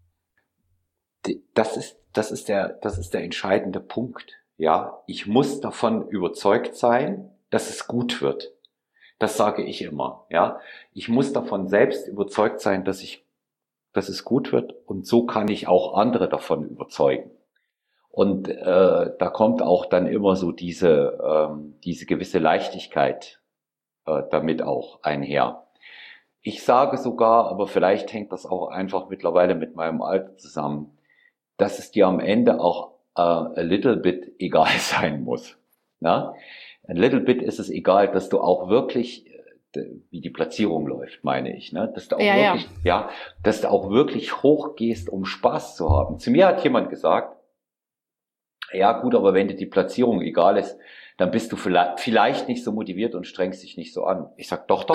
Das ist der entscheidende Punkt. Ja, ich muss davon überzeugt sein, dass es gut wird. Das sage ich immer. Ja, ich muss davon selbst überzeugt sein, dass es gut wird, und so kann ich auch andere davon überzeugen. Und da kommt auch dann immer so diese gewisse Leichtigkeit damit auch einher. Ich sage sogar, aber vielleicht hängt das auch einfach mittlerweile mit meinem Alter zusammen, dass es dir am Ende auch a little bit egal sein muss. Na? A little bit ist es egal, dass du auch wirklich, wie die Platzierung läuft, meine ich, ne? Dass du auch dass du auch wirklich hochgehst, um Spaß zu haben. Zu mir hat jemand gesagt, ja gut, aber wenn dir die Platzierung egal ist, dann bist du vielleicht nicht so motiviert und strengst dich nicht so an. Ich sag, doch.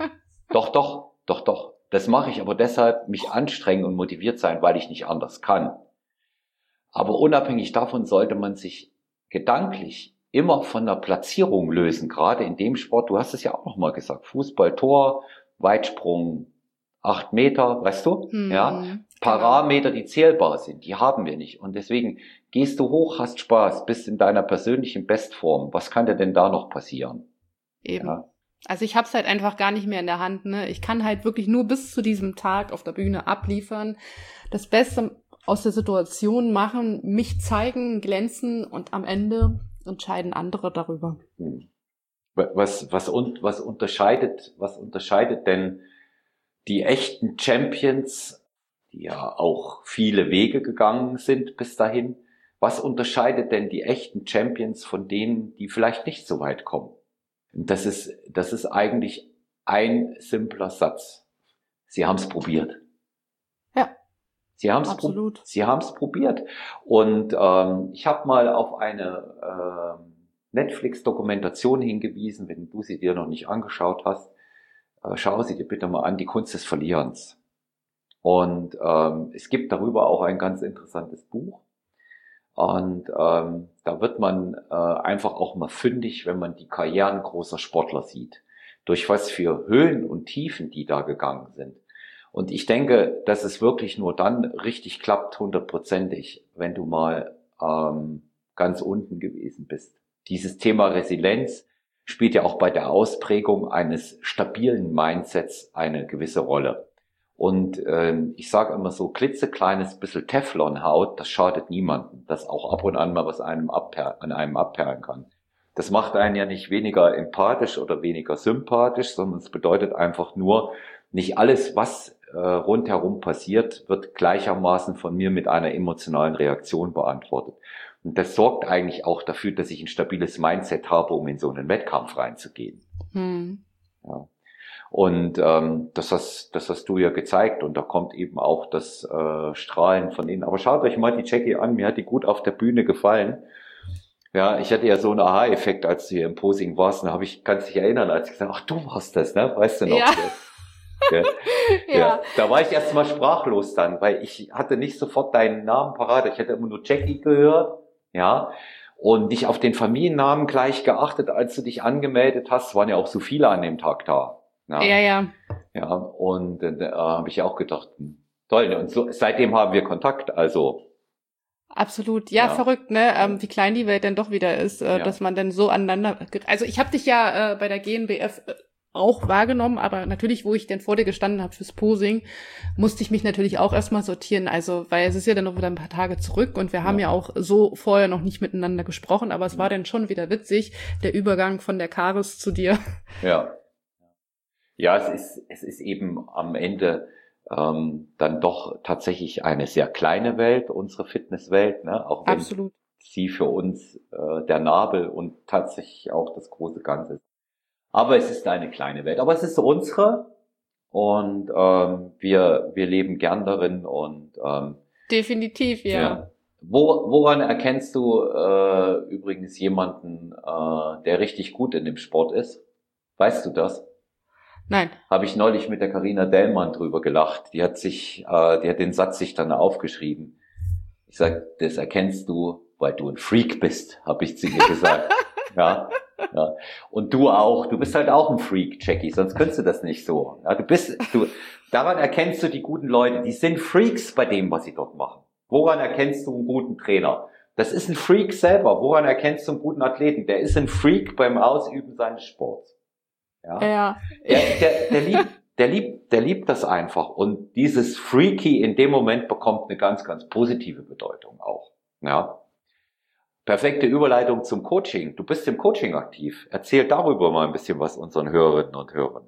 Das mache ich aber deshalb, mich anstrengen und motiviert sein, weil ich nicht anders kann. Aber unabhängig davon sollte man sich gedanklich immer von der Platzierung lösen, gerade in dem Sport. Du hast es ja auch noch mal gesagt, Fußball, Tor, Weitsprung, 8 Meter, weißt du? Ja, Parameter, die zählbar sind, die haben wir nicht. Und deswegen gehst du hoch, hast Spaß, bist in deiner persönlichen Bestform. Was kann dir denn da noch passieren? Eben. Ja. Also ich hab's halt einfach gar nicht mehr in der Hand, ne? Ich kann halt wirklich nur bis zu diesem Tag auf der Bühne abliefern, das Beste aus der Situation machen, mich zeigen, glänzen und am Ende entscheiden andere darüber. Was unterscheidet denn die echten Champions, die ja auch viele Wege gegangen sind bis dahin, was unterscheidet denn die echten Champions von denen, die vielleicht nicht so weit kommen? Und das ist eigentlich ein simpler Satz. Sie haben es probiert. Ja. Sie haben es probiert. Und ich habe mal auf eine Netflix-Dokumentation hingewiesen, wenn du sie dir noch nicht angeschaut hast. Schau sie dir bitte mal an, die Kunst des Verlierens. Und es gibt darüber auch ein ganz interessantes Buch. Und da wird man einfach auch mal fündig, wenn man die Karrieren großer Sportler sieht. Durch was für Höhen und Tiefen die da gegangen sind. Und ich denke, dass es wirklich nur dann richtig klappt, 100%ig, wenn du mal ganz unten gewesen bist. Dieses Thema Resilienz spielt ja auch bei der Ausprägung eines stabilen Mindsets eine gewisse Rolle. Und ich sage immer so, klitzekleines bisschen Teflonhaut, das schadet niemandem, dass auch ab und an mal was an einem abperlen kann. Das macht einen ja nicht weniger empathisch oder weniger sympathisch, sondern es bedeutet einfach nur, nicht alles, was rundherum passiert, wird gleichermaßen von mir mit einer emotionalen Reaktion beantwortet. Und das sorgt eigentlich auch dafür, dass ich ein stabiles Mindset habe, um in so einen Wettkampf reinzugehen. Ja. Und das hast du ja gezeigt, und da kommt eben auch das Strahlen von innen. Aber schaut euch mal die Jackie an, mir hat die gut auf der Bühne gefallen. Ja, ich hatte ja so einen Aha-Effekt, als du hier im Posing warst, und kannst dich erinnern, als ich gesagt habe, ach, du warst das, ne? Weißt du noch? Ja. Ja. Da war ich erst mal sprachlos dann, weil ich hatte nicht sofort deinen Namen parat. Ich hatte immer nur Jackie gehört, ja, und nicht auf den Familiennamen gleich geachtet, als du dich angemeldet hast. Es waren ja auch so viele an dem Tag da. Ja. Ja, und habe ich auch gedacht, toll. Und so, seitdem haben wir Kontakt, also. Absolut, ja, verrückt, ne? Wie klein die Welt denn doch wieder ist, dass man denn so aneinander. Also ich habe dich ja bei der GNBF auch wahrgenommen, aber natürlich, wo ich denn vor dir gestanden habe fürs Posing, musste ich mich natürlich auch erstmal sortieren, also weil es ist ja dann noch wieder ein paar Tage zurück und wir haben ja auch so vorher noch nicht miteinander gesprochen, aber es war dann schon wieder witzig, der Übergang von der Karis zu dir. Ja, es ist eben am Ende dann doch tatsächlich eine sehr kleine Welt, unsere Fitnesswelt, ne? Auch wenn Absolut. Sie für uns der Nabel und tatsächlich auch das große Ganze ist. Aber es ist eine kleine Welt. Aber es ist unsere, und wir leben gern darin und definitiv, ja. Woran erkennst du übrigens jemanden, der richtig gut in dem Sport ist? Weißt du das? Nein. Habe ich neulich mit der Carina Dellmann drüber gelacht. Die hat den Satz sich dann aufgeschrieben. Ich sag, das erkennst du, weil du ein Freak bist, habe ich zu ihr gesagt. Ja. Und du auch. Du bist halt auch ein Freak, Jackie, sonst könntest du das nicht so. Ja, daran erkennst du die guten Leute. Die sind Freaks bei dem, was sie dort machen. Woran erkennst du einen guten Trainer? Das ist ein Freak selber. Woran erkennst du einen guten Athleten? Der ist ein Freak beim Ausüben seines Sports. Ja. Der liebt das einfach. Und dieses Freaky in dem Moment bekommt eine ganz, ganz positive Bedeutung auch. Ja. Perfekte Überleitung zum Coaching. Du bist im Coaching aktiv. Erzähl darüber mal ein bisschen was unseren Hörerinnen und Hörern.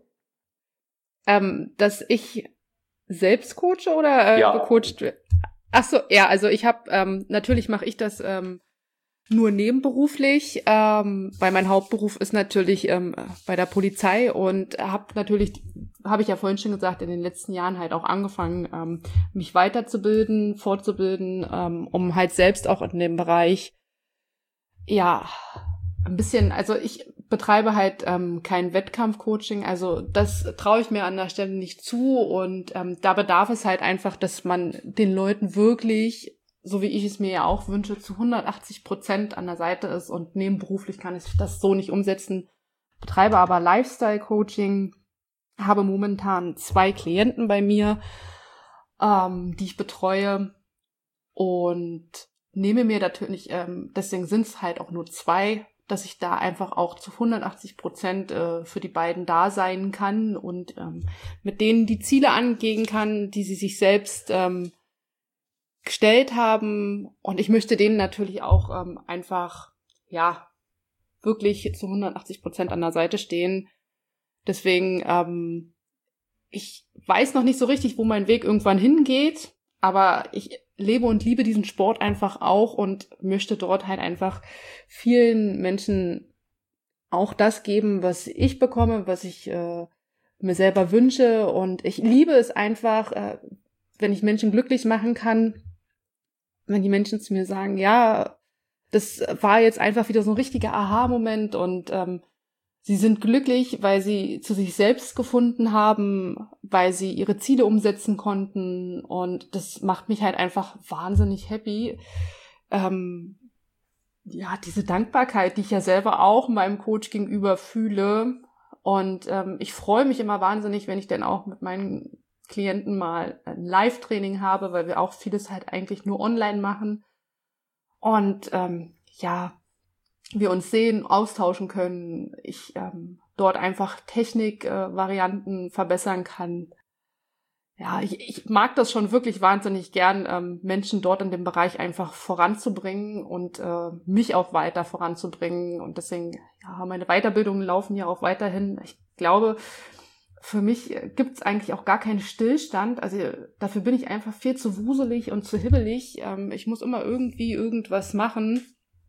Dass ich selbst coache oder gecoacht werde? Ach so, ja, also ich habe, natürlich mache ich das nur nebenberuflich, weil mein Hauptberuf ist natürlich bei der Polizei und habe ich ja vorhin schon gesagt, in den letzten Jahren halt auch angefangen, mich weiterzubilden, fortzubilden, um halt selbst auch in dem Bereich, ja, ein bisschen, also ich betreibe halt kein Wettkampfcoaching, also das traue ich mir an der Stelle nicht zu und da bedarf es halt einfach, dass man den Leuten wirklich, so wie ich es mir ja auch wünsche, zu 180% an der Seite ist und nebenberuflich kann ich das so nicht umsetzen, betreibe aber Lifestyle-Coaching, habe momentan 2 Klienten bei mir, die ich betreue und nehme mir natürlich, deswegen sind es halt auch nur 2, dass ich da einfach auch zu 180% für die beiden da sein kann und mit denen die Ziele angehen kann, die sie sich selbst gestellt haben. Und ich möchte denen natürlich auch einfach, ja, wirklich zu 180% an der Seite stehen. Deswegen, ich weiß noch nicht so richtig, wo mein Weg irgendwann hingeht, aber ich lebe und liebe diesen Sport einfach auch und möchte dort halt einfach vielen Menschen auch das geben, was ich bekomme, was ich mir selber wünsche. Und ich liebe es einfach, wenn ich Menschen glücklich machen kann, wenn die Menschen zu mir sagen, ja, das war jetzt einfach wieder so ein richtiger Aha-Moment und sie sind glücklich, weil sie zu sich selbst gefunden haben, weil sie ihre Ziele umsetzen konnten und das macht mich halt einfach wahnsinnig happy. Ja, diese Dankbarkeit, die ich ja selber auch meinem Coach gegenüber fühle und ich freue mich immer wahnsinnig, wenn ich dann auch mit meinen Klienten mal ein Live-Training habe, weil wir auch vieles halt eigentlich nur online machen und ja, wir uns sehen, austauschen können, ich dort einfach Technik-Varianten verbessern kann. Ja, ich mag das schon wirklich wahnsinnig gern, Menschen dort in dem Bereich einfach voranzubringen und mich auch weiter voranzubringen. Und deswegen, ja, meine Weiterbildungen laufen ja auch weiterhin. Ich glaube, für mich gibt's eigentlich auch gar keinen Stillstand. Also dafür bin ich einfach viel zu wuselig und zu hibbelig. Ich muss immer irgendwie irgendwas machen.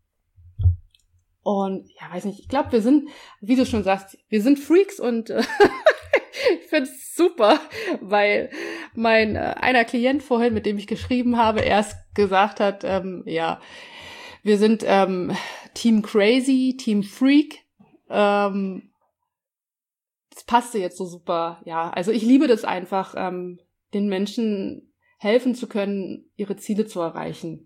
Und ja, weiß nicht, ich glaube, wir sind, wie du schon sagst, wir sind Freaks und ich finde es super, weil mein einer Klient vorhin, mit dem ich geschrieben habe, erst gesagt hat, ja, wir sind Team Crazy, Team Freak. Das passte jetzt so super. Ja, also ich liebe das einfach, den Menschen helfen zu können, ihre Ziele zu erreichen.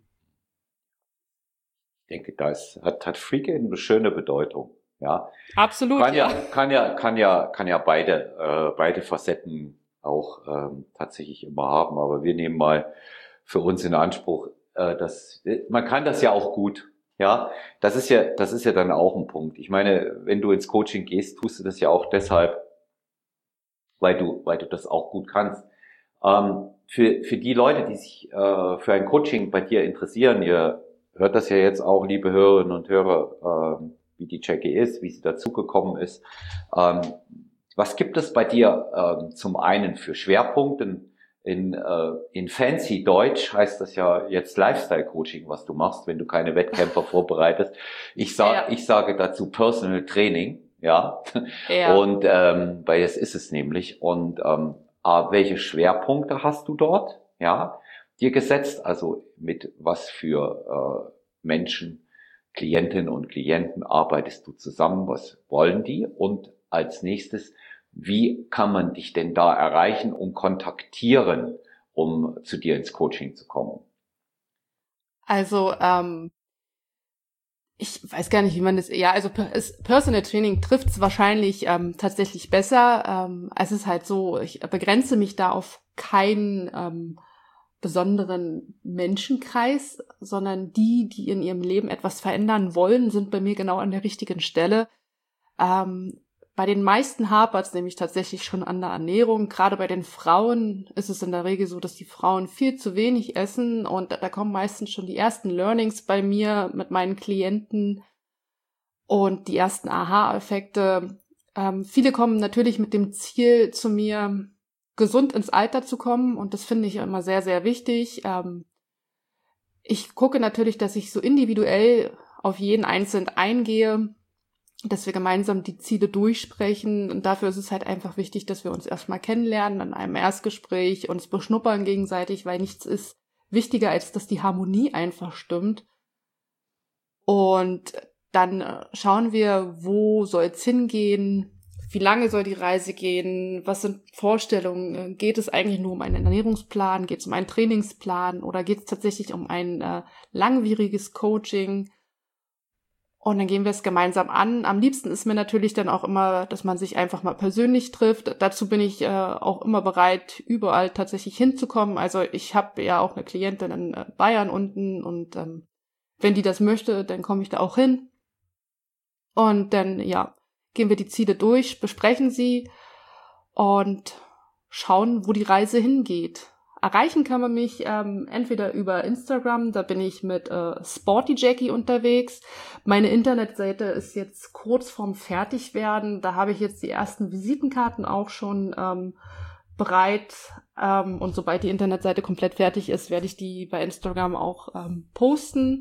Ich denke, das hat Freak eine schöne Bedeutung, ja. Absolut, kann ja beide Facetten auch tatsächlich immer haben, aber wir nehmen mal für uns in Anspruch, man kann das ja auch gut, ja. Das ist ja dann auch ein Punkt. Ich meine, wenn du ins Coaching gehst, tust du das ja auch deshalb, weil du das auch gut kannst. Für die Leute, die sich für ein Coaching bei dir interessieren, ihr hört das ja jetzt auch, liebe Hörerinnen und Hörer, wie die Jackie ist, wie sie dazugekommen ist. Was gibt es bei dir zum einen für Schwerpunkte? In fancy Deutsch heißt das ja jetzt Lifestyle-Coaching, was du machst, wenn du keine Wettkämpfer vorbereitest. Ich sage dazu Personal Training. ja. Ja. Und weil das ist es nämlich. Und welche Schwerpunkte hast du dort, ja, dir gesetzt? Also mit was für Menschen, Klientinnen und Klienten arbeitest du zusammen? Was wollen die? Und als nächstes, wie kann man dich denn da erreichen und kontaktieren, um zu dir ins Coaching zu kommen? Also, ich weiß gar nicht, wie man das, ja, also Personal Training trifft es wahrscheinlich tatsächlich besser. Es ist halt so, ich begrenze mich da auf keinen besonderen Menschenkreis, sondern die in ihrem Leben etwas verändern wollen, sind bei mir genau an der richtigen Stelle. Bei den meisten hapert es nämlich tatsächlich schon an der Ernährung. Gerade bei den Frauen ist es in der Regel so, dass die Frauen viel zu wenig essen und da kommen meistens schon die ersten Learnings bei mir mit meinen Klienten und die ersten Aha-Effekte. Viele kommen natürlich mit dem Ziel zu mir, gesund ins Alter zu kommen und das finde ich immer sehr, sehr wichtig. Ich gucke natürlich, dass ich so individuell auf jeden Einzelnen eingehe, dass wir gemeinsam die Ziele durchsprechen und dafür ist es halt einfach wichtig, dass wir uns erstmal kennenlernen in einem Erstgespräch, uns beschnuppern gegenseitig, weil nichts ist wichtiger, als dass die Harmonie einfach stimmt. Und dann schauen wir, wo soll es hingehen, wie lange soll die Reise gehen, was sind Vorstellungen, geht es eigentlich nur um einen Ernährungsplan, geht es um einen Trainingsplan oder geht es tatsächlich um ein langwieriges Coaching? Und dann gehen wir es gemeinsam an. Am liebsten ist mir natürlich dann auch immer, dass man sich einfach mal persönlich trifft. Dazu bin ich auch immer bereit, überall tatsächlich hinzukommen. Also ich habe ja auch eine Klientin in Bayern unten und wenn die das möchte, dann komme ich da auch hin. Und dann, ja, gehen wir die Ziele durch, besprechen sie und schauen, wo die Reise hingeht. Erreichen kann man mich entweder über Instagram, da bin ich mit Sporty Jackie unterwegs. Meine Internetseite ist jetzt kurz vorm Fertigwerden. Da habe ich jetzt die ersten Visitenkarten auch schon bereit. Und sobald die Internetseite komplett fertig ist, werde ich die bei Instagram auch posten.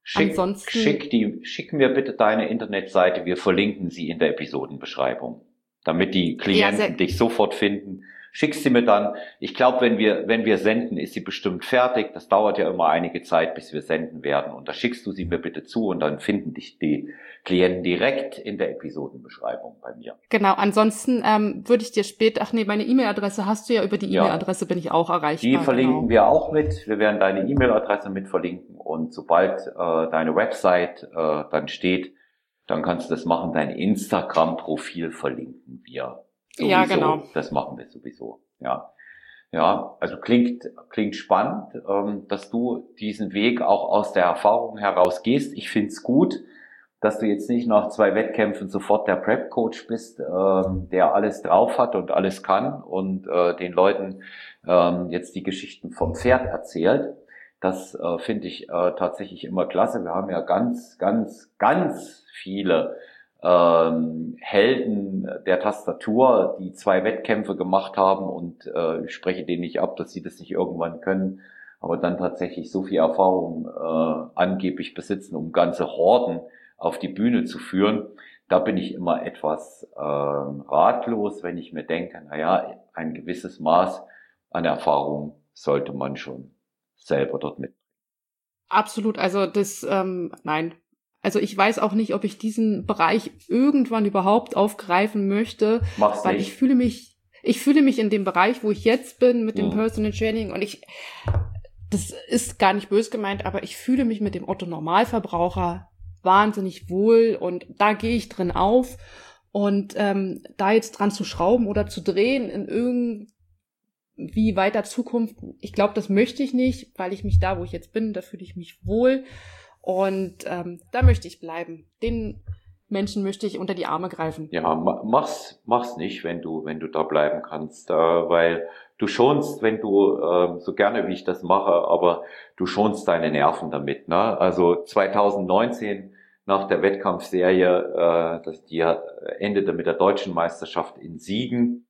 Schick mir bitte deine Internetseite. Wir verlinken sie in der Episodenbeschreibung, damit die Klienten dich sofort finden. Schickst sie mir dann. Ich glaube, wenn wir senden, ist sie bestimmt fertig. Das dauert ja immer einige Zeit, bis wir senden werden. Und da schickst du sie mir bitte zu und dann finden dich die Klienten direkt in der Episodenbeschreibung bei mir. Genau, ansonsten würde ich dir später, meine E-Mail-Adresse hast du ja, über die E-Mail-Adresse bin ich auch erreichbar. Die verlinken wir auch mit. Wir werden deine E-Mail-Adresse mit verlinken und sobald deine Website dann steht, dann kannst du das machen. Dein Instagram-Profil verlinken wir. Sowieso. Ja, genau. Das machen wir sowieso, ja. Ja, also klingt spannend, dass du diesen Weg auch aus der Erfahrung heraus gehst. Ich find's gut, dass du jetzt nicht nach 2 Wettkämpfen sofort der Prep-Coach bist, der alles drauf hat und alles kann und den Leuten jetzt die Geschichten vom Pferd erzählt. Das finde ich tatsächlich immer klasse. Wir haben ja ganz, ganz, ganz viele Helden der Tastatur, die 2 Wettkämpfe gemacht haben und ich spreche denen nicht ab, dass sie das nicht irgendwann können, aber dann tatsächlich so viel Erfahrung angeblich besitzen, um ganze Horden auf die Bühne zu führen. Da bin ich immer etwas ratlos, wenn ich mir denke, ein gewisses Maß an Erfahrung sollte man schon selber dort mit. Absolut, also nein. Also ich weiß auch nicht, ob ich diesen Bereich irgendwann überhaupt aufgreifen möchte, Mach's weil nicht. ich fühle mich in dem Bereich, wo ich jetzt bin, mit dem Personal Training und das ist gar nicht böse gemeint, aber ich fühle mich mit dem Otto-Normalverbraucher wahnsinnig wohl und da gehe ich drin auf und da jetzt dran zu schrauben oder zu drehen in irgendwie weiter Zukunft, ich glaube, das möchte ich nicht, weil ich mich da, wo ich jetzt bin, da fühle ich mich wohl. Und da möchte ich bleiben. Den Menschen möchte ich unter die Arme greifen. Ja, mach's nicht, wenn du da bleiben kannst, weil du schonst, wenn du so gerne wie ich das mache, aber du schonst deine Nerven damit, ne? Also 2019 nach der Wettkampfserie, die endete mit der deutschen Meisterschaft in Siegen,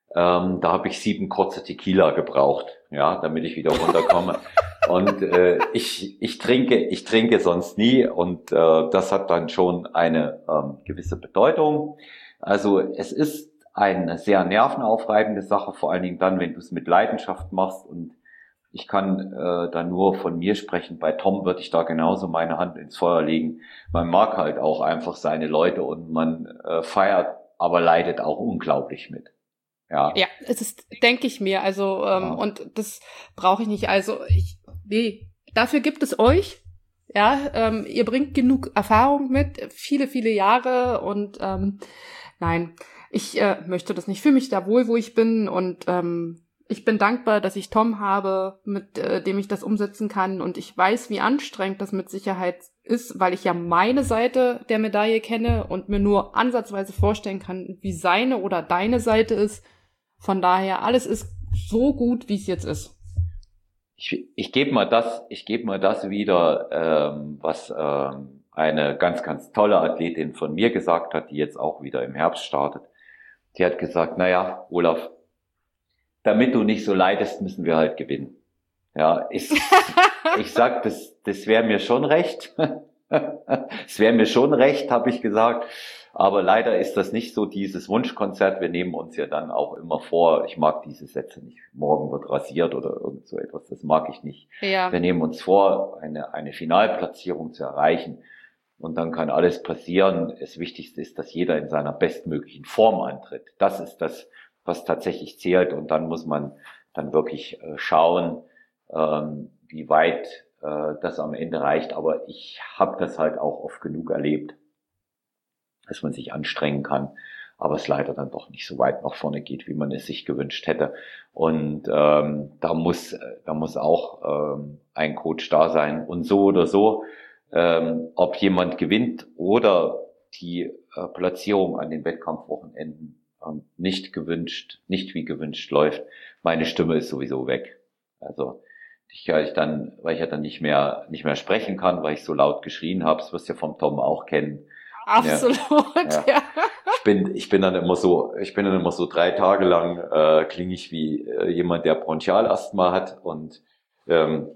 Da habe ich 7 kurze Tequila gebraucht, ja, damit ich wieder runterkomme. Und ich trinke sonst nie und das hat dann schon eine gewisse Bedeutung. Also es ist eine sehr nervenaufreibende Sache, vor allen Dingen dann, wenn du es mit Leidenschaft machst. Und ich kann da nur von mir sprechen. Bei Tom würde ich da genauso meine Hand ins Feuer legen. Man mag halt auch einfach seine Leute und man feiert, aber leidet auch unglaublich mit. Ja. Ja, es ist, denke ich mir, also, und das brauche ich nicht. Also, dafür gibt es euch. Ja, ihr bringt genug Erfahrung mit, viele, viele Jahre und nein, ich möchte das nicht. Ich fühle mich da wohl, wo ich bin und ich bin dankbar, dass ich Tom habe, mit dem ich das umsetzen kann und ich weiß, wie anstrengend das mit Sicherheit ist, weil ich ja meine Seite der Medaille kenne und mir nur ansatzweise vorstellen kann, wie seine oder deine Seite ist. Von daher, alles ist so gut, wie es jetzt ist. Ich gebe mal das wieder, was eine ganz, ganz tolle Athletin von mir gesagt hat, die jetzt auch wieder im Herbst startet. Die hat gesagt, naja, Olaf, damit du nicht so leidest, müssen wir halt gewinnen. Ja, ich sag, das wäre mir schon recht. Es wäre mir schon recht, habe ich gesagt. Aber leider ist das nicht so dieses Wunschkonzert. Wir nehmen uns ja dann auch immer vor, ich mag diese Sätze nicht, morgen wird rasiert oder irgend so etwas, das mag ich nicht. Ja. Wir nehmen uns vor, eine Finalplatzierung zu erreichen und dann kann alles passieren. Das Wichtigste ist, dass jeder in seiner bestmöglichen Form antritt. Das ist das, was tatsächlich zählt und dann muss man dann wirklich schauen, wie weit das am Ende reicht. Aber ich habe das halt auch oft genug erlebt, dass man sich anstrengen kann, aber es leider dann doch nicht so weit nach vorne geht, wie man es sich gewünscht hätte. Und da muss auch ein Coach da sein. Und so oder so, ob jemand gewinnt oder die Platzierung an den Wettkampfwochenenden nicht wie gewünscht läuft, meine Stimme ist sowieso weg. Also weil ich ja dann nicht mehr sprechen kann, weil ich so laut geschrien habe, das wirst du ja vom Tom auch kennen. Absolut, ja. Ich bin dann immer so 3 Tage lang klinge ich wie jemand, der Bronchialasthma hat und aber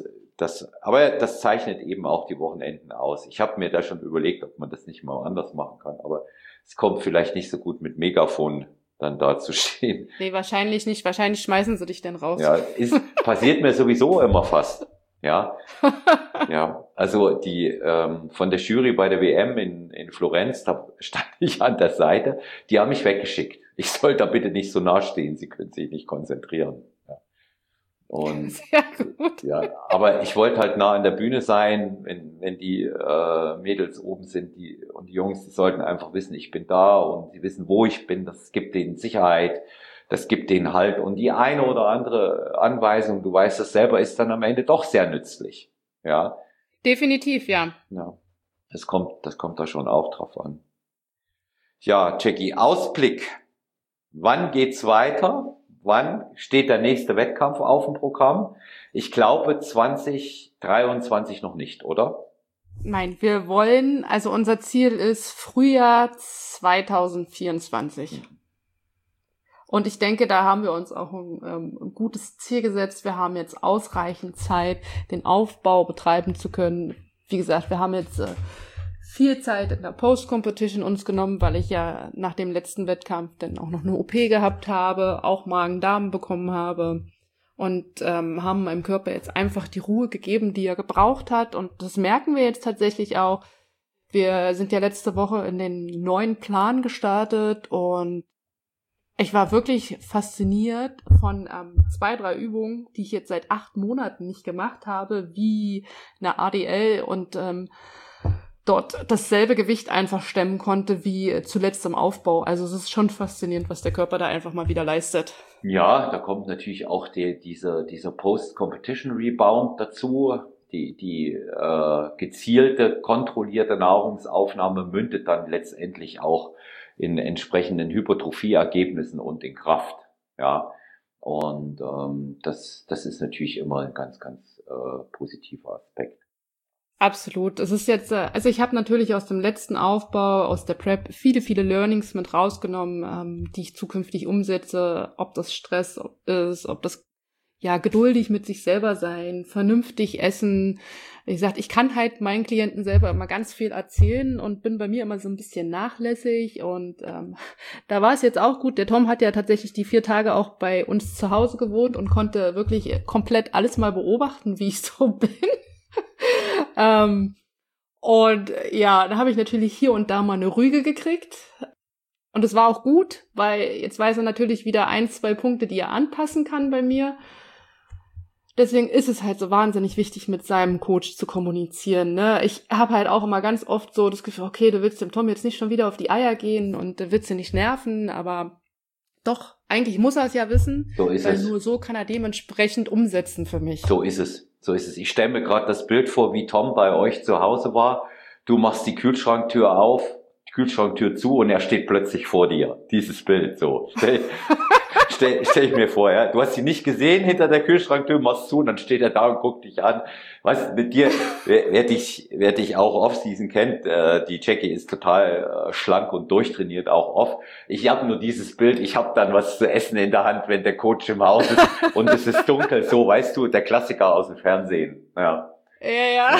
das zeichnet eben auch die Wochenenden aus. Ich habe mir da schon überlegt, ob man das nicht mal anders machen kann, aber es kommt vielleicht nicht so gut mit Megafon dann da zu stehen. Nee, wahrscheinlich nicht. Wahrscheinlich schmeißen sie dich dann raus. Ja, passiert mir sowieso immer fast. Ja, ja, also die von der Jury bei der WM in Florenz, da stand ich an der Seite, die haben mich weggeschickt. Ich soll da bitte nicht so nah stehen, sie können sich nicht konzentrieren. Ja. Und sehr gut. ja, aber ich wollte halt nah an der Bühne sein, wenn die Mädels oben sind, die Jungs, die sollten einfach wissen, ich bin da und sie wissen, wo ich bin. Das gibt denen Sicherheit. Das gibt denen Halt und die eine oder andere Anweisung, du weißt das selber, ist dann am Ende doch sehr nützlich. Ja. Definitiv, ja. Ja. Das kommt da schon auch drauf an. Ja, Jackie, Ausblick. Wann geht's weiter? Wann steht der nächste Wettkampf auf dem Programm? Ich glaube 2023 noch nicht, oder? Nein, also unser Ziel ist Frühjahr 2024. Und ich denke, da haben wir uns auch ein gutes Ziel gesetzt. Wir haben jetzt ausreichend Zeit, den Aufbau betreiben zu können. Wie gesagt, wir haben jetzt viel Zeit in der Post-Competition uns genommen, weil ich ja nach dem letzten Wettkampf dann auch noch eine OP gehabt habe, auch Magen-Darm bekommen habe und haben meinem Körper jetzt einfach die Ruhe gegeben, die er gebraucht hat. Und das merken wir jetzt tatsächlich auch. Wir sind ja letzte Woche in den neuen Plan gestartet und ich war wirklich fasziniert von 2, 3 Übungen, die ich jetzt seit 8 Monaten nicht gemacht habe, wie eine ADL und dort dasselbe Gewicht einfach stemmen konnte wie zuletzt im Aufbau. Also es ist schon faszinierend, was der Körper da einfach mal wieder leistet. Ja, da kommt natürlich auch dieser Post-Competition-Rebound dazu. Die gezielte, kontrollierte Nahrungsaufnahme mündet dann letztendlich auch in entsprechenden Hypertrophie-Ergebnissen und in Kraft. Ja, und das ist natürlich immer ein ganz, ganz positiver Aspekt. Absolut. Es ist jetzt, also ich habe natürlich aus dem letzten Aufbau, aus der Prep, viele Learnings mit rausgenommen, die ich zukünftig umsetze, ob das Stress ist, ob das ja geduldig mit sich selber sein, vernünftig essen. Wie gesagt, ich kann halt meinen Klienten selber immer ganz viel erzählen und bin bei mir immer so ein bisschen nachlässig und da war es jetzt auch gut. Der Tom hat ja tatsächlich die 4 Tage auch bei uns zu Hause gewohnt und konnte wirklich komplett alles mal beobachten, wie ich so bin. Und ja, da habe ich natürlich hier und da mal eine Rüge gekriegt. Und es war auch gut, weil jetzt weiß er natürlich wieder 1, 2 Punkte, die er anpassen kann bei mir. Deswegen ist es halt so wahnsinnig wichtig, mit seinem Coach zu kommunizieren, ne? Ich habe halt auch immer ganz oft so das Gefühl, okay, du willst dem Tom jetzt nicht schon wieder auf die Eier gehen und du willst ihn nicht nerven, aber doch, eigentlich muss er es ja wissen, So ist weil es. nur so kann er dementsprechend umsetzen für mich. So ist es. So ist es. Ich stelle mir gerade das Bild vor, wie Tom bei euch zu Hause war. Du machst die Kühlschranktür auf, die Kühlschranktür zu und er steht plötzlich vor dir. Dieses Bild so. Stell ich mir vor, ja. Du hast ihn nicht gesehen hinter der Kühlschranktür, machst zu und dann steht er da und guckt dich an. Weißt, mit dir, wer dich auch Off-Season kennt, die Jackie ist total schlank und durchtrainiert, auch off. Ich habe nur dieses Bild, ich habe dann was zu essen in der Hand, wenn der Coach im Haus ist und es ist dunkel, so, weißt du, der Klassiker aus dem Fernsehen. Ja. Ja.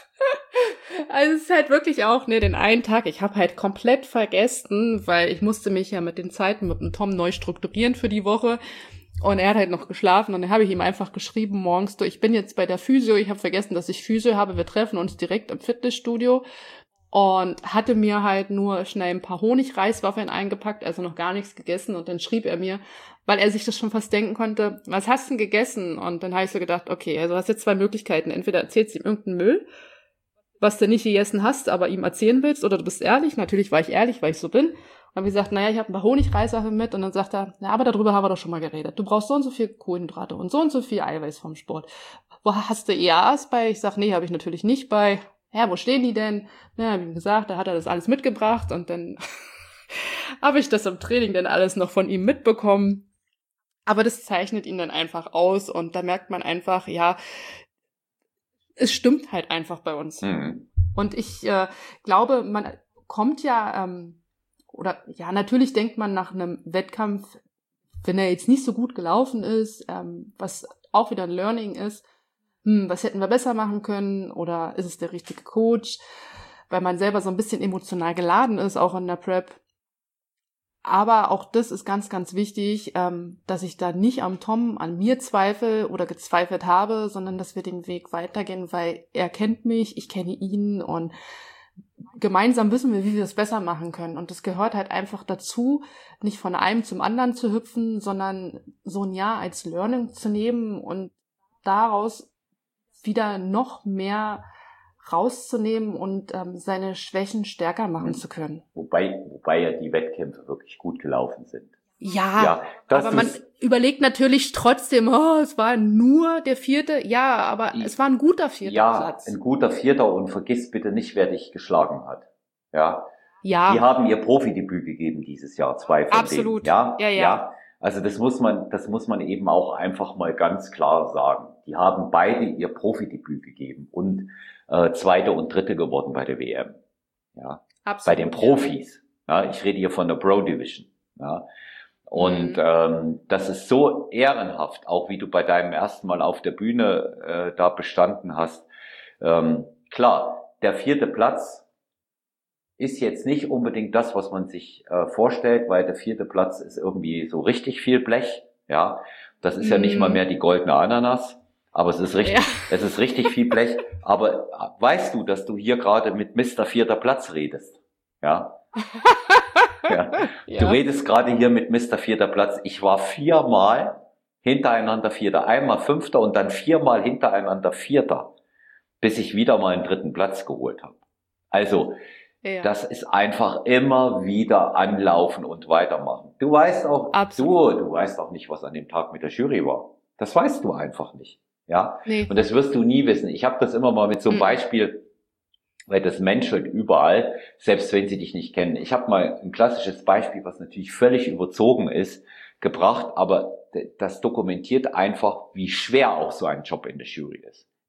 Also es ist halt wirklich auch, ne, den einen Tag, ich habe halt komplett vergessen, weil ich musste mich ja mit den Zeiten mit dem Tom neu strukturieren für die Woche und er hat halt noch geschlafen und dann habe ich ihm einfach geschrieben morgens, du, ich bin jetzt bei der Physio, ich habe vergessen, dass ich Physio habe, wir treffen uns direkt im Fitnessstudio und hatte mir halt nur schnell ein paar Honigreiswaffeln eingepackt, also noch gar nichts gegessen und dann schrieb er mir, weil er sich das schon fast denken konnte, was hast du denn gegessen? Und dann habe ich so gedacht, okay, also du hast jetzt 2 Möglichkeiten, entweder erzählst du ihm irgendeinen Müll, was du nicht gegessen hast, aber ihm erzählen willst, oder du bist ehrlich. Natürlich war ich ehrlich, weil ich so bin. Und habe gesagt, naja, ich habe ein paar Honigreiswaffeln mit. Und dann sagt er, na, aber darüber haben wir doch schon mal geredet. Du brauchst so und so viel Kohlenhydrate und so viel Eiweiß vom Sport. Wo hast du EAAs bei? Ich sag, nee, habe ich natürlich nicht bei. Ja, wo stehen die denn? Na, wie gesagt, da hat er das alles mitgebracht. Und dann habe ich das im Training dann alles noch von ihm mitbekommen. Aber das zeichnet ihn dann einfach aus. Und da merkt man einfach, ja, es stimmt halt einfach bei uns. Mhm. Und ich glaube, man kommt ja, oder ja, natürlich denkt man nach einem Wettkampf, wenn er jetzt nicht so gut gelaufen ist, was auch wieder ein Learning ist, was hätten wir besser machen können oder ist es der richtige Coach, weil man selber so ein bisschen emotional geladen ist, auch in der Prep. Aber auch das ist ganz, ganz wichtig, dass ich da nicht am Tom, an mir zweifle oder gezweifelt habe, sondern dass wir den Weg weitergehen, weil er kennt mich, ich kenne ihn und gemeinsam wissen wir, wie wir es besser machen können. Und das gehört halt einfach dazu, nicht von einem zum anderen zu hüpfen, sondern so ein Jahr als Learning zu nehmen und daraus wieder noch mehr rauszunehmen und seine Schwächen stärker machen zu können. Wobei ja die Wettkämpfe wirklich gut gelaufen sind. Ja, aber man überlegt natürlich trotzdem, es war nur der 4. Ja, aber es war ein guter 4. Platz. Ja, ein guter 4. und vergiss bitte nicht, wer dich geschlagen hat. Ja. Ja. Die haben ihr Profidebüt gegeben dieses Jahr, 2 von Absolut. denen. Ja. Also das muss man eben auch einfach mal ganz klar sagen. Die haben beide ihr Profidebüt gegeben und 2. und 3. geworden bei der WM. Ja. Absolut, bei den Profis. Ja. Ich rede hier von der Pro Division. Ja. Und das ist so ehrenhaft, auch wie du bei deinem ersten Mal auf der Bühne da bestanden hast. Klar, der 4. Platz ist jetzt nicht unbedingt das, was man sich vorstellt, weil der 4. Platz ist irgendwie so richtig viel Blech. Ja, das ist ja nicht mal mehr die goldene Ananas, aber es ist richtig viel Blech. Aber weißt du, dass du hier gerade mit Mr. 4. Platz redest? Ja. Ja. Du redest gerade hier mit Mr. 4. Platz. Ich war 4-mal hintereinander 4. Einmal 5. und dann 4-mal hintereinander 4. bis ich wieder mal einen 3. Platz geholt habe. Also, das ist einfach immer wieder anlaufen und weitermachen. Du weißt auch, du weißt auch nicht, was an dem Tag mit der Jury war. Das weißt du einfach nicht. Ja. Nee. Und das wirst du nie wissen. Ich habe das immer mal mit so einem Beispiel, weil das menschelt überall, selbst wenn sie dich nicht kennen. Ich habe mal ein klassisches Beispiel, was natürlich völlig überzogen ist, gebracht, aber das dokumentiert einfach, wie schwer auch so ein Job in der Jury ist.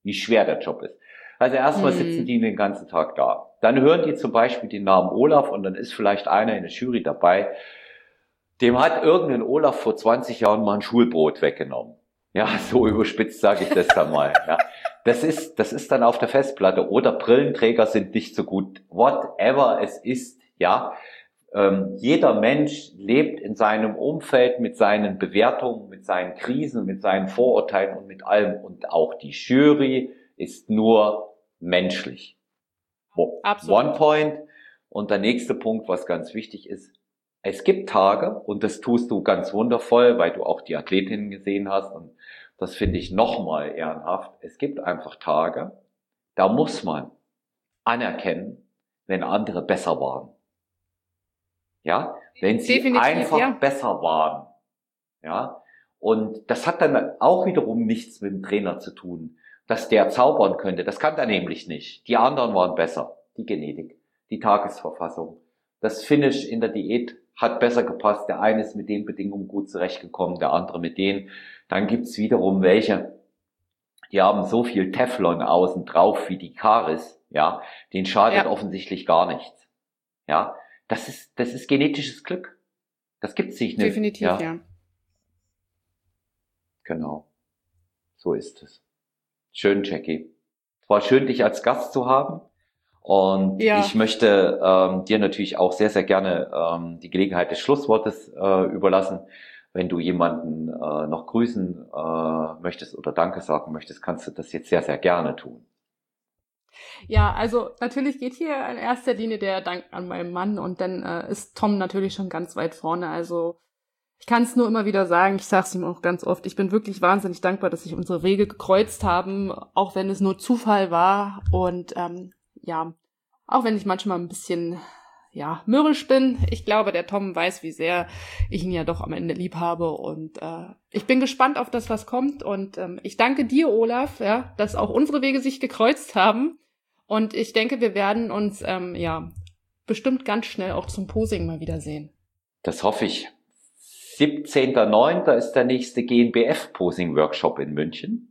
wie schwer der Job ist. Also erstmal sitzen die den ganzen Tag da. Dann hören die zum Beispiel den Namen Olaf und dann ist vielleicht einer in der Jury dabei, dem hat irgendein Olaf vor 20 Jahren mal ein Schulbrot weggenommen. Ja, so überspitzt sage ich das dann mal. Ja. Das ist dann auf der Festplatte. Oder Brillenträger sind nicht so gut. Whatever es ist, ja. Jeder Mensch lebt in seinem Umfeld mit seinen Bewertungen, mit seinen Krisen, mit seinen Vorurteilen und mit allem. Und auch die Jury ist nur menschlich. Absolut. One point. Und der nächste Punkt, was ganz wichtig ist, es gibt Tage, und das tust du ganz wundervoll, weil du auch die Athletinnen gesehen hast, und das finde ich nochmal ehrenhaft. Es gibt einfach Tage, da muss man anerkennen, wenn andere besser waren. Ja, wenn sie Definitiv, einfach besser waren. Ja, und das hat dann auch wiederum nichts mit dem Trainer zu tun, dass der zaubern könnte. Das kann er nämlich nicht. Die anderen waren besser. Die Genetik, die Tagesverfassung, das Finish in der Diät hat besser gepasst. Der eine ist mit den Bedingungen gut zurechtgekommen, der andere mit denen. Dann gibt's wiederum welche, die haben so viel Teflon außen drauf wie die Karis, ja, denen schadet offensichtlich gar nichts. Ja, das ist genetisches Glück. Das gibt's nicht. Definitiv, ja. Genau. So ist es. Schön, Jackie. Es war schön, dich als Gast zu haben. Und ich möchte dir natürlich auch sehr, sehr gerne die Gelegenheit des Schlusswortes überlassen. Wenn du jemanden noch grüßen möchtest oder Danke sagen möchtest, kannst du das jetzt sehr, sehr gerne tun. Ja, also natürlich geht hier in erster Linie der Dank an meinen Mann und dann ist Tom natürlich schon ganz weit vorne. Also ich kann es nur immer wieder sagen, ich sage es ihm auch ganz oft, ich bin wirklich wahnsinnig dankbar, dass sich unsere Wege gekreuzt haben, auch wenn es nur Zufall war und ja, auch wenn ich manchmal ein bisschen, ja, mürrisch bin. Ich glaube, der Tom weiß, wie sehr ich ihn ja doch am Ende lieb habe und ich bin gespannt auf das, was kommt und ich danke dir, Olaf, ja, dass auch unsere Wege sich gekreuzt haben und ich denke, wir werden uns, ja, bestimmt ganz schnell auch zum Posing mal wiedersehen. Das hoffe ich. 17.09. ist der nächste GNBF-Posing-Workshop in München.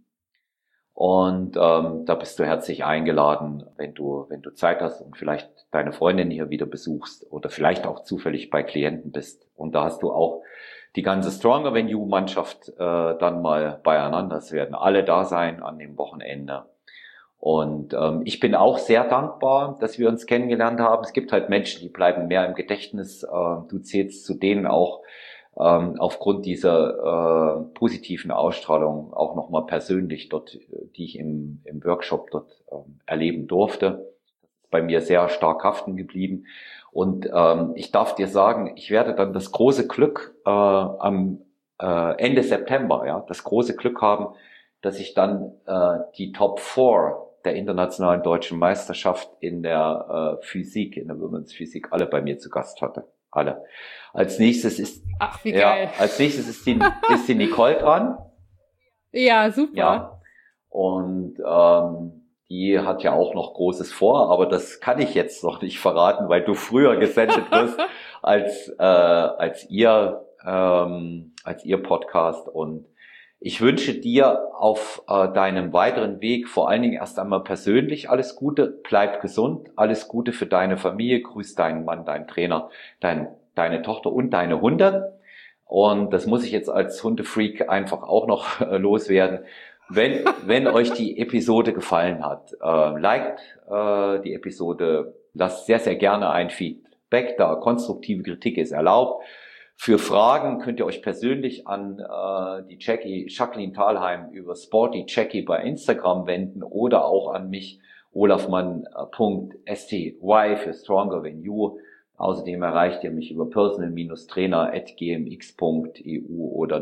Und da bist du herzlich eingeladen, wenn du Zeit hast und vielleicht deine Freundin hier wieder besuchst oder vielleicht auch zufällig bei Klienten bist. Und da hast du auch die ganze Stronger Than You Mannschaft dann mal beieinander. Es werden alle da sein an dem Wochenende. Und ich bin auch sehr dankbar, dass wir uns kennengelernt haben. Es gibt halt Menschen, die bleiben mehr im Gedächtnis. Du zählst zu denen auch aufgrund dieser positiven Ausstrahlung auch nochmal persönlich dort, die ich im Workshop dort erleben durfte. Das ist bei mir sehr stark haften geblieben. Und ich darf dir sagen, ich werde dann das große Glück am Ende September, ja, das große Glück haben, dass ich dann die Top 4 der internationalen deutschen Meisterschaft in der Physik, in der Women's Physik, alle bei mir zu Gast hatte. Alle. Als nächstes ist, ach, wie geil. Als nächstes ist die Nicole dran. Ja, super. Ja. Und die hat ja auch noch Großes vor, aber das kann ich jetzt noch nicht verraten, weil du früher gesendet wirst als ihr Podcast. Und ich wünsche dir auf deinem weiteren Weg vor allen Dingen erst einmal persönlich alles Gute, bleib gesund, alles Gute für deine Familie, grüß deinen Mann, deinen Trainer, deine Tochter und deine Hunde. Und das muss ich jetzt als Hundefreak einfach auch noch loswerden. Wenn euch die Episode gefallen hat, liked die Episode, lasst sehr, sehr gerne ein Feedback da. Konstruktive Kritik ist erlaubt. Für Fragen könnt ihr euch persönlich an die Jacqueline Thalheim über Sporty Jackie bei Instagram wenden oder auch an mich, olafmann.sty für Stronger Than You. Außerdem erreicht ihr mich über personal-trainer@gmx.eu oder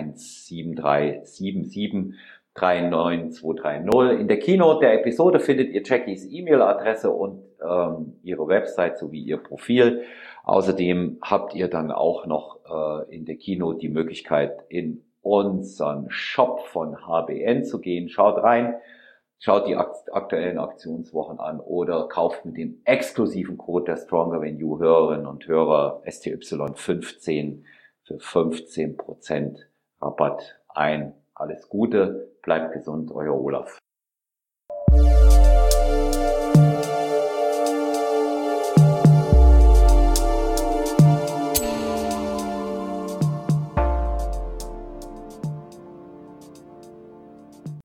017377 39230. In der Keynote der Episode findet ihr Jackies E-Mail-Adresse und ihre Website sowie ihr Profil. Außerdem habt ihr dann auch noch in der Keynote die Möglichkeit, in unseren Shop von HBN zu gehen. Schaut rein, schaut die aktuellen Aktionswochen an oder kauft mit dem exklusiven Code der Stronger Than You Hörerinnen und Hörer STY15 für 15% Rabatt ein. Alles Gute, bleibt gesund, euer Olaf.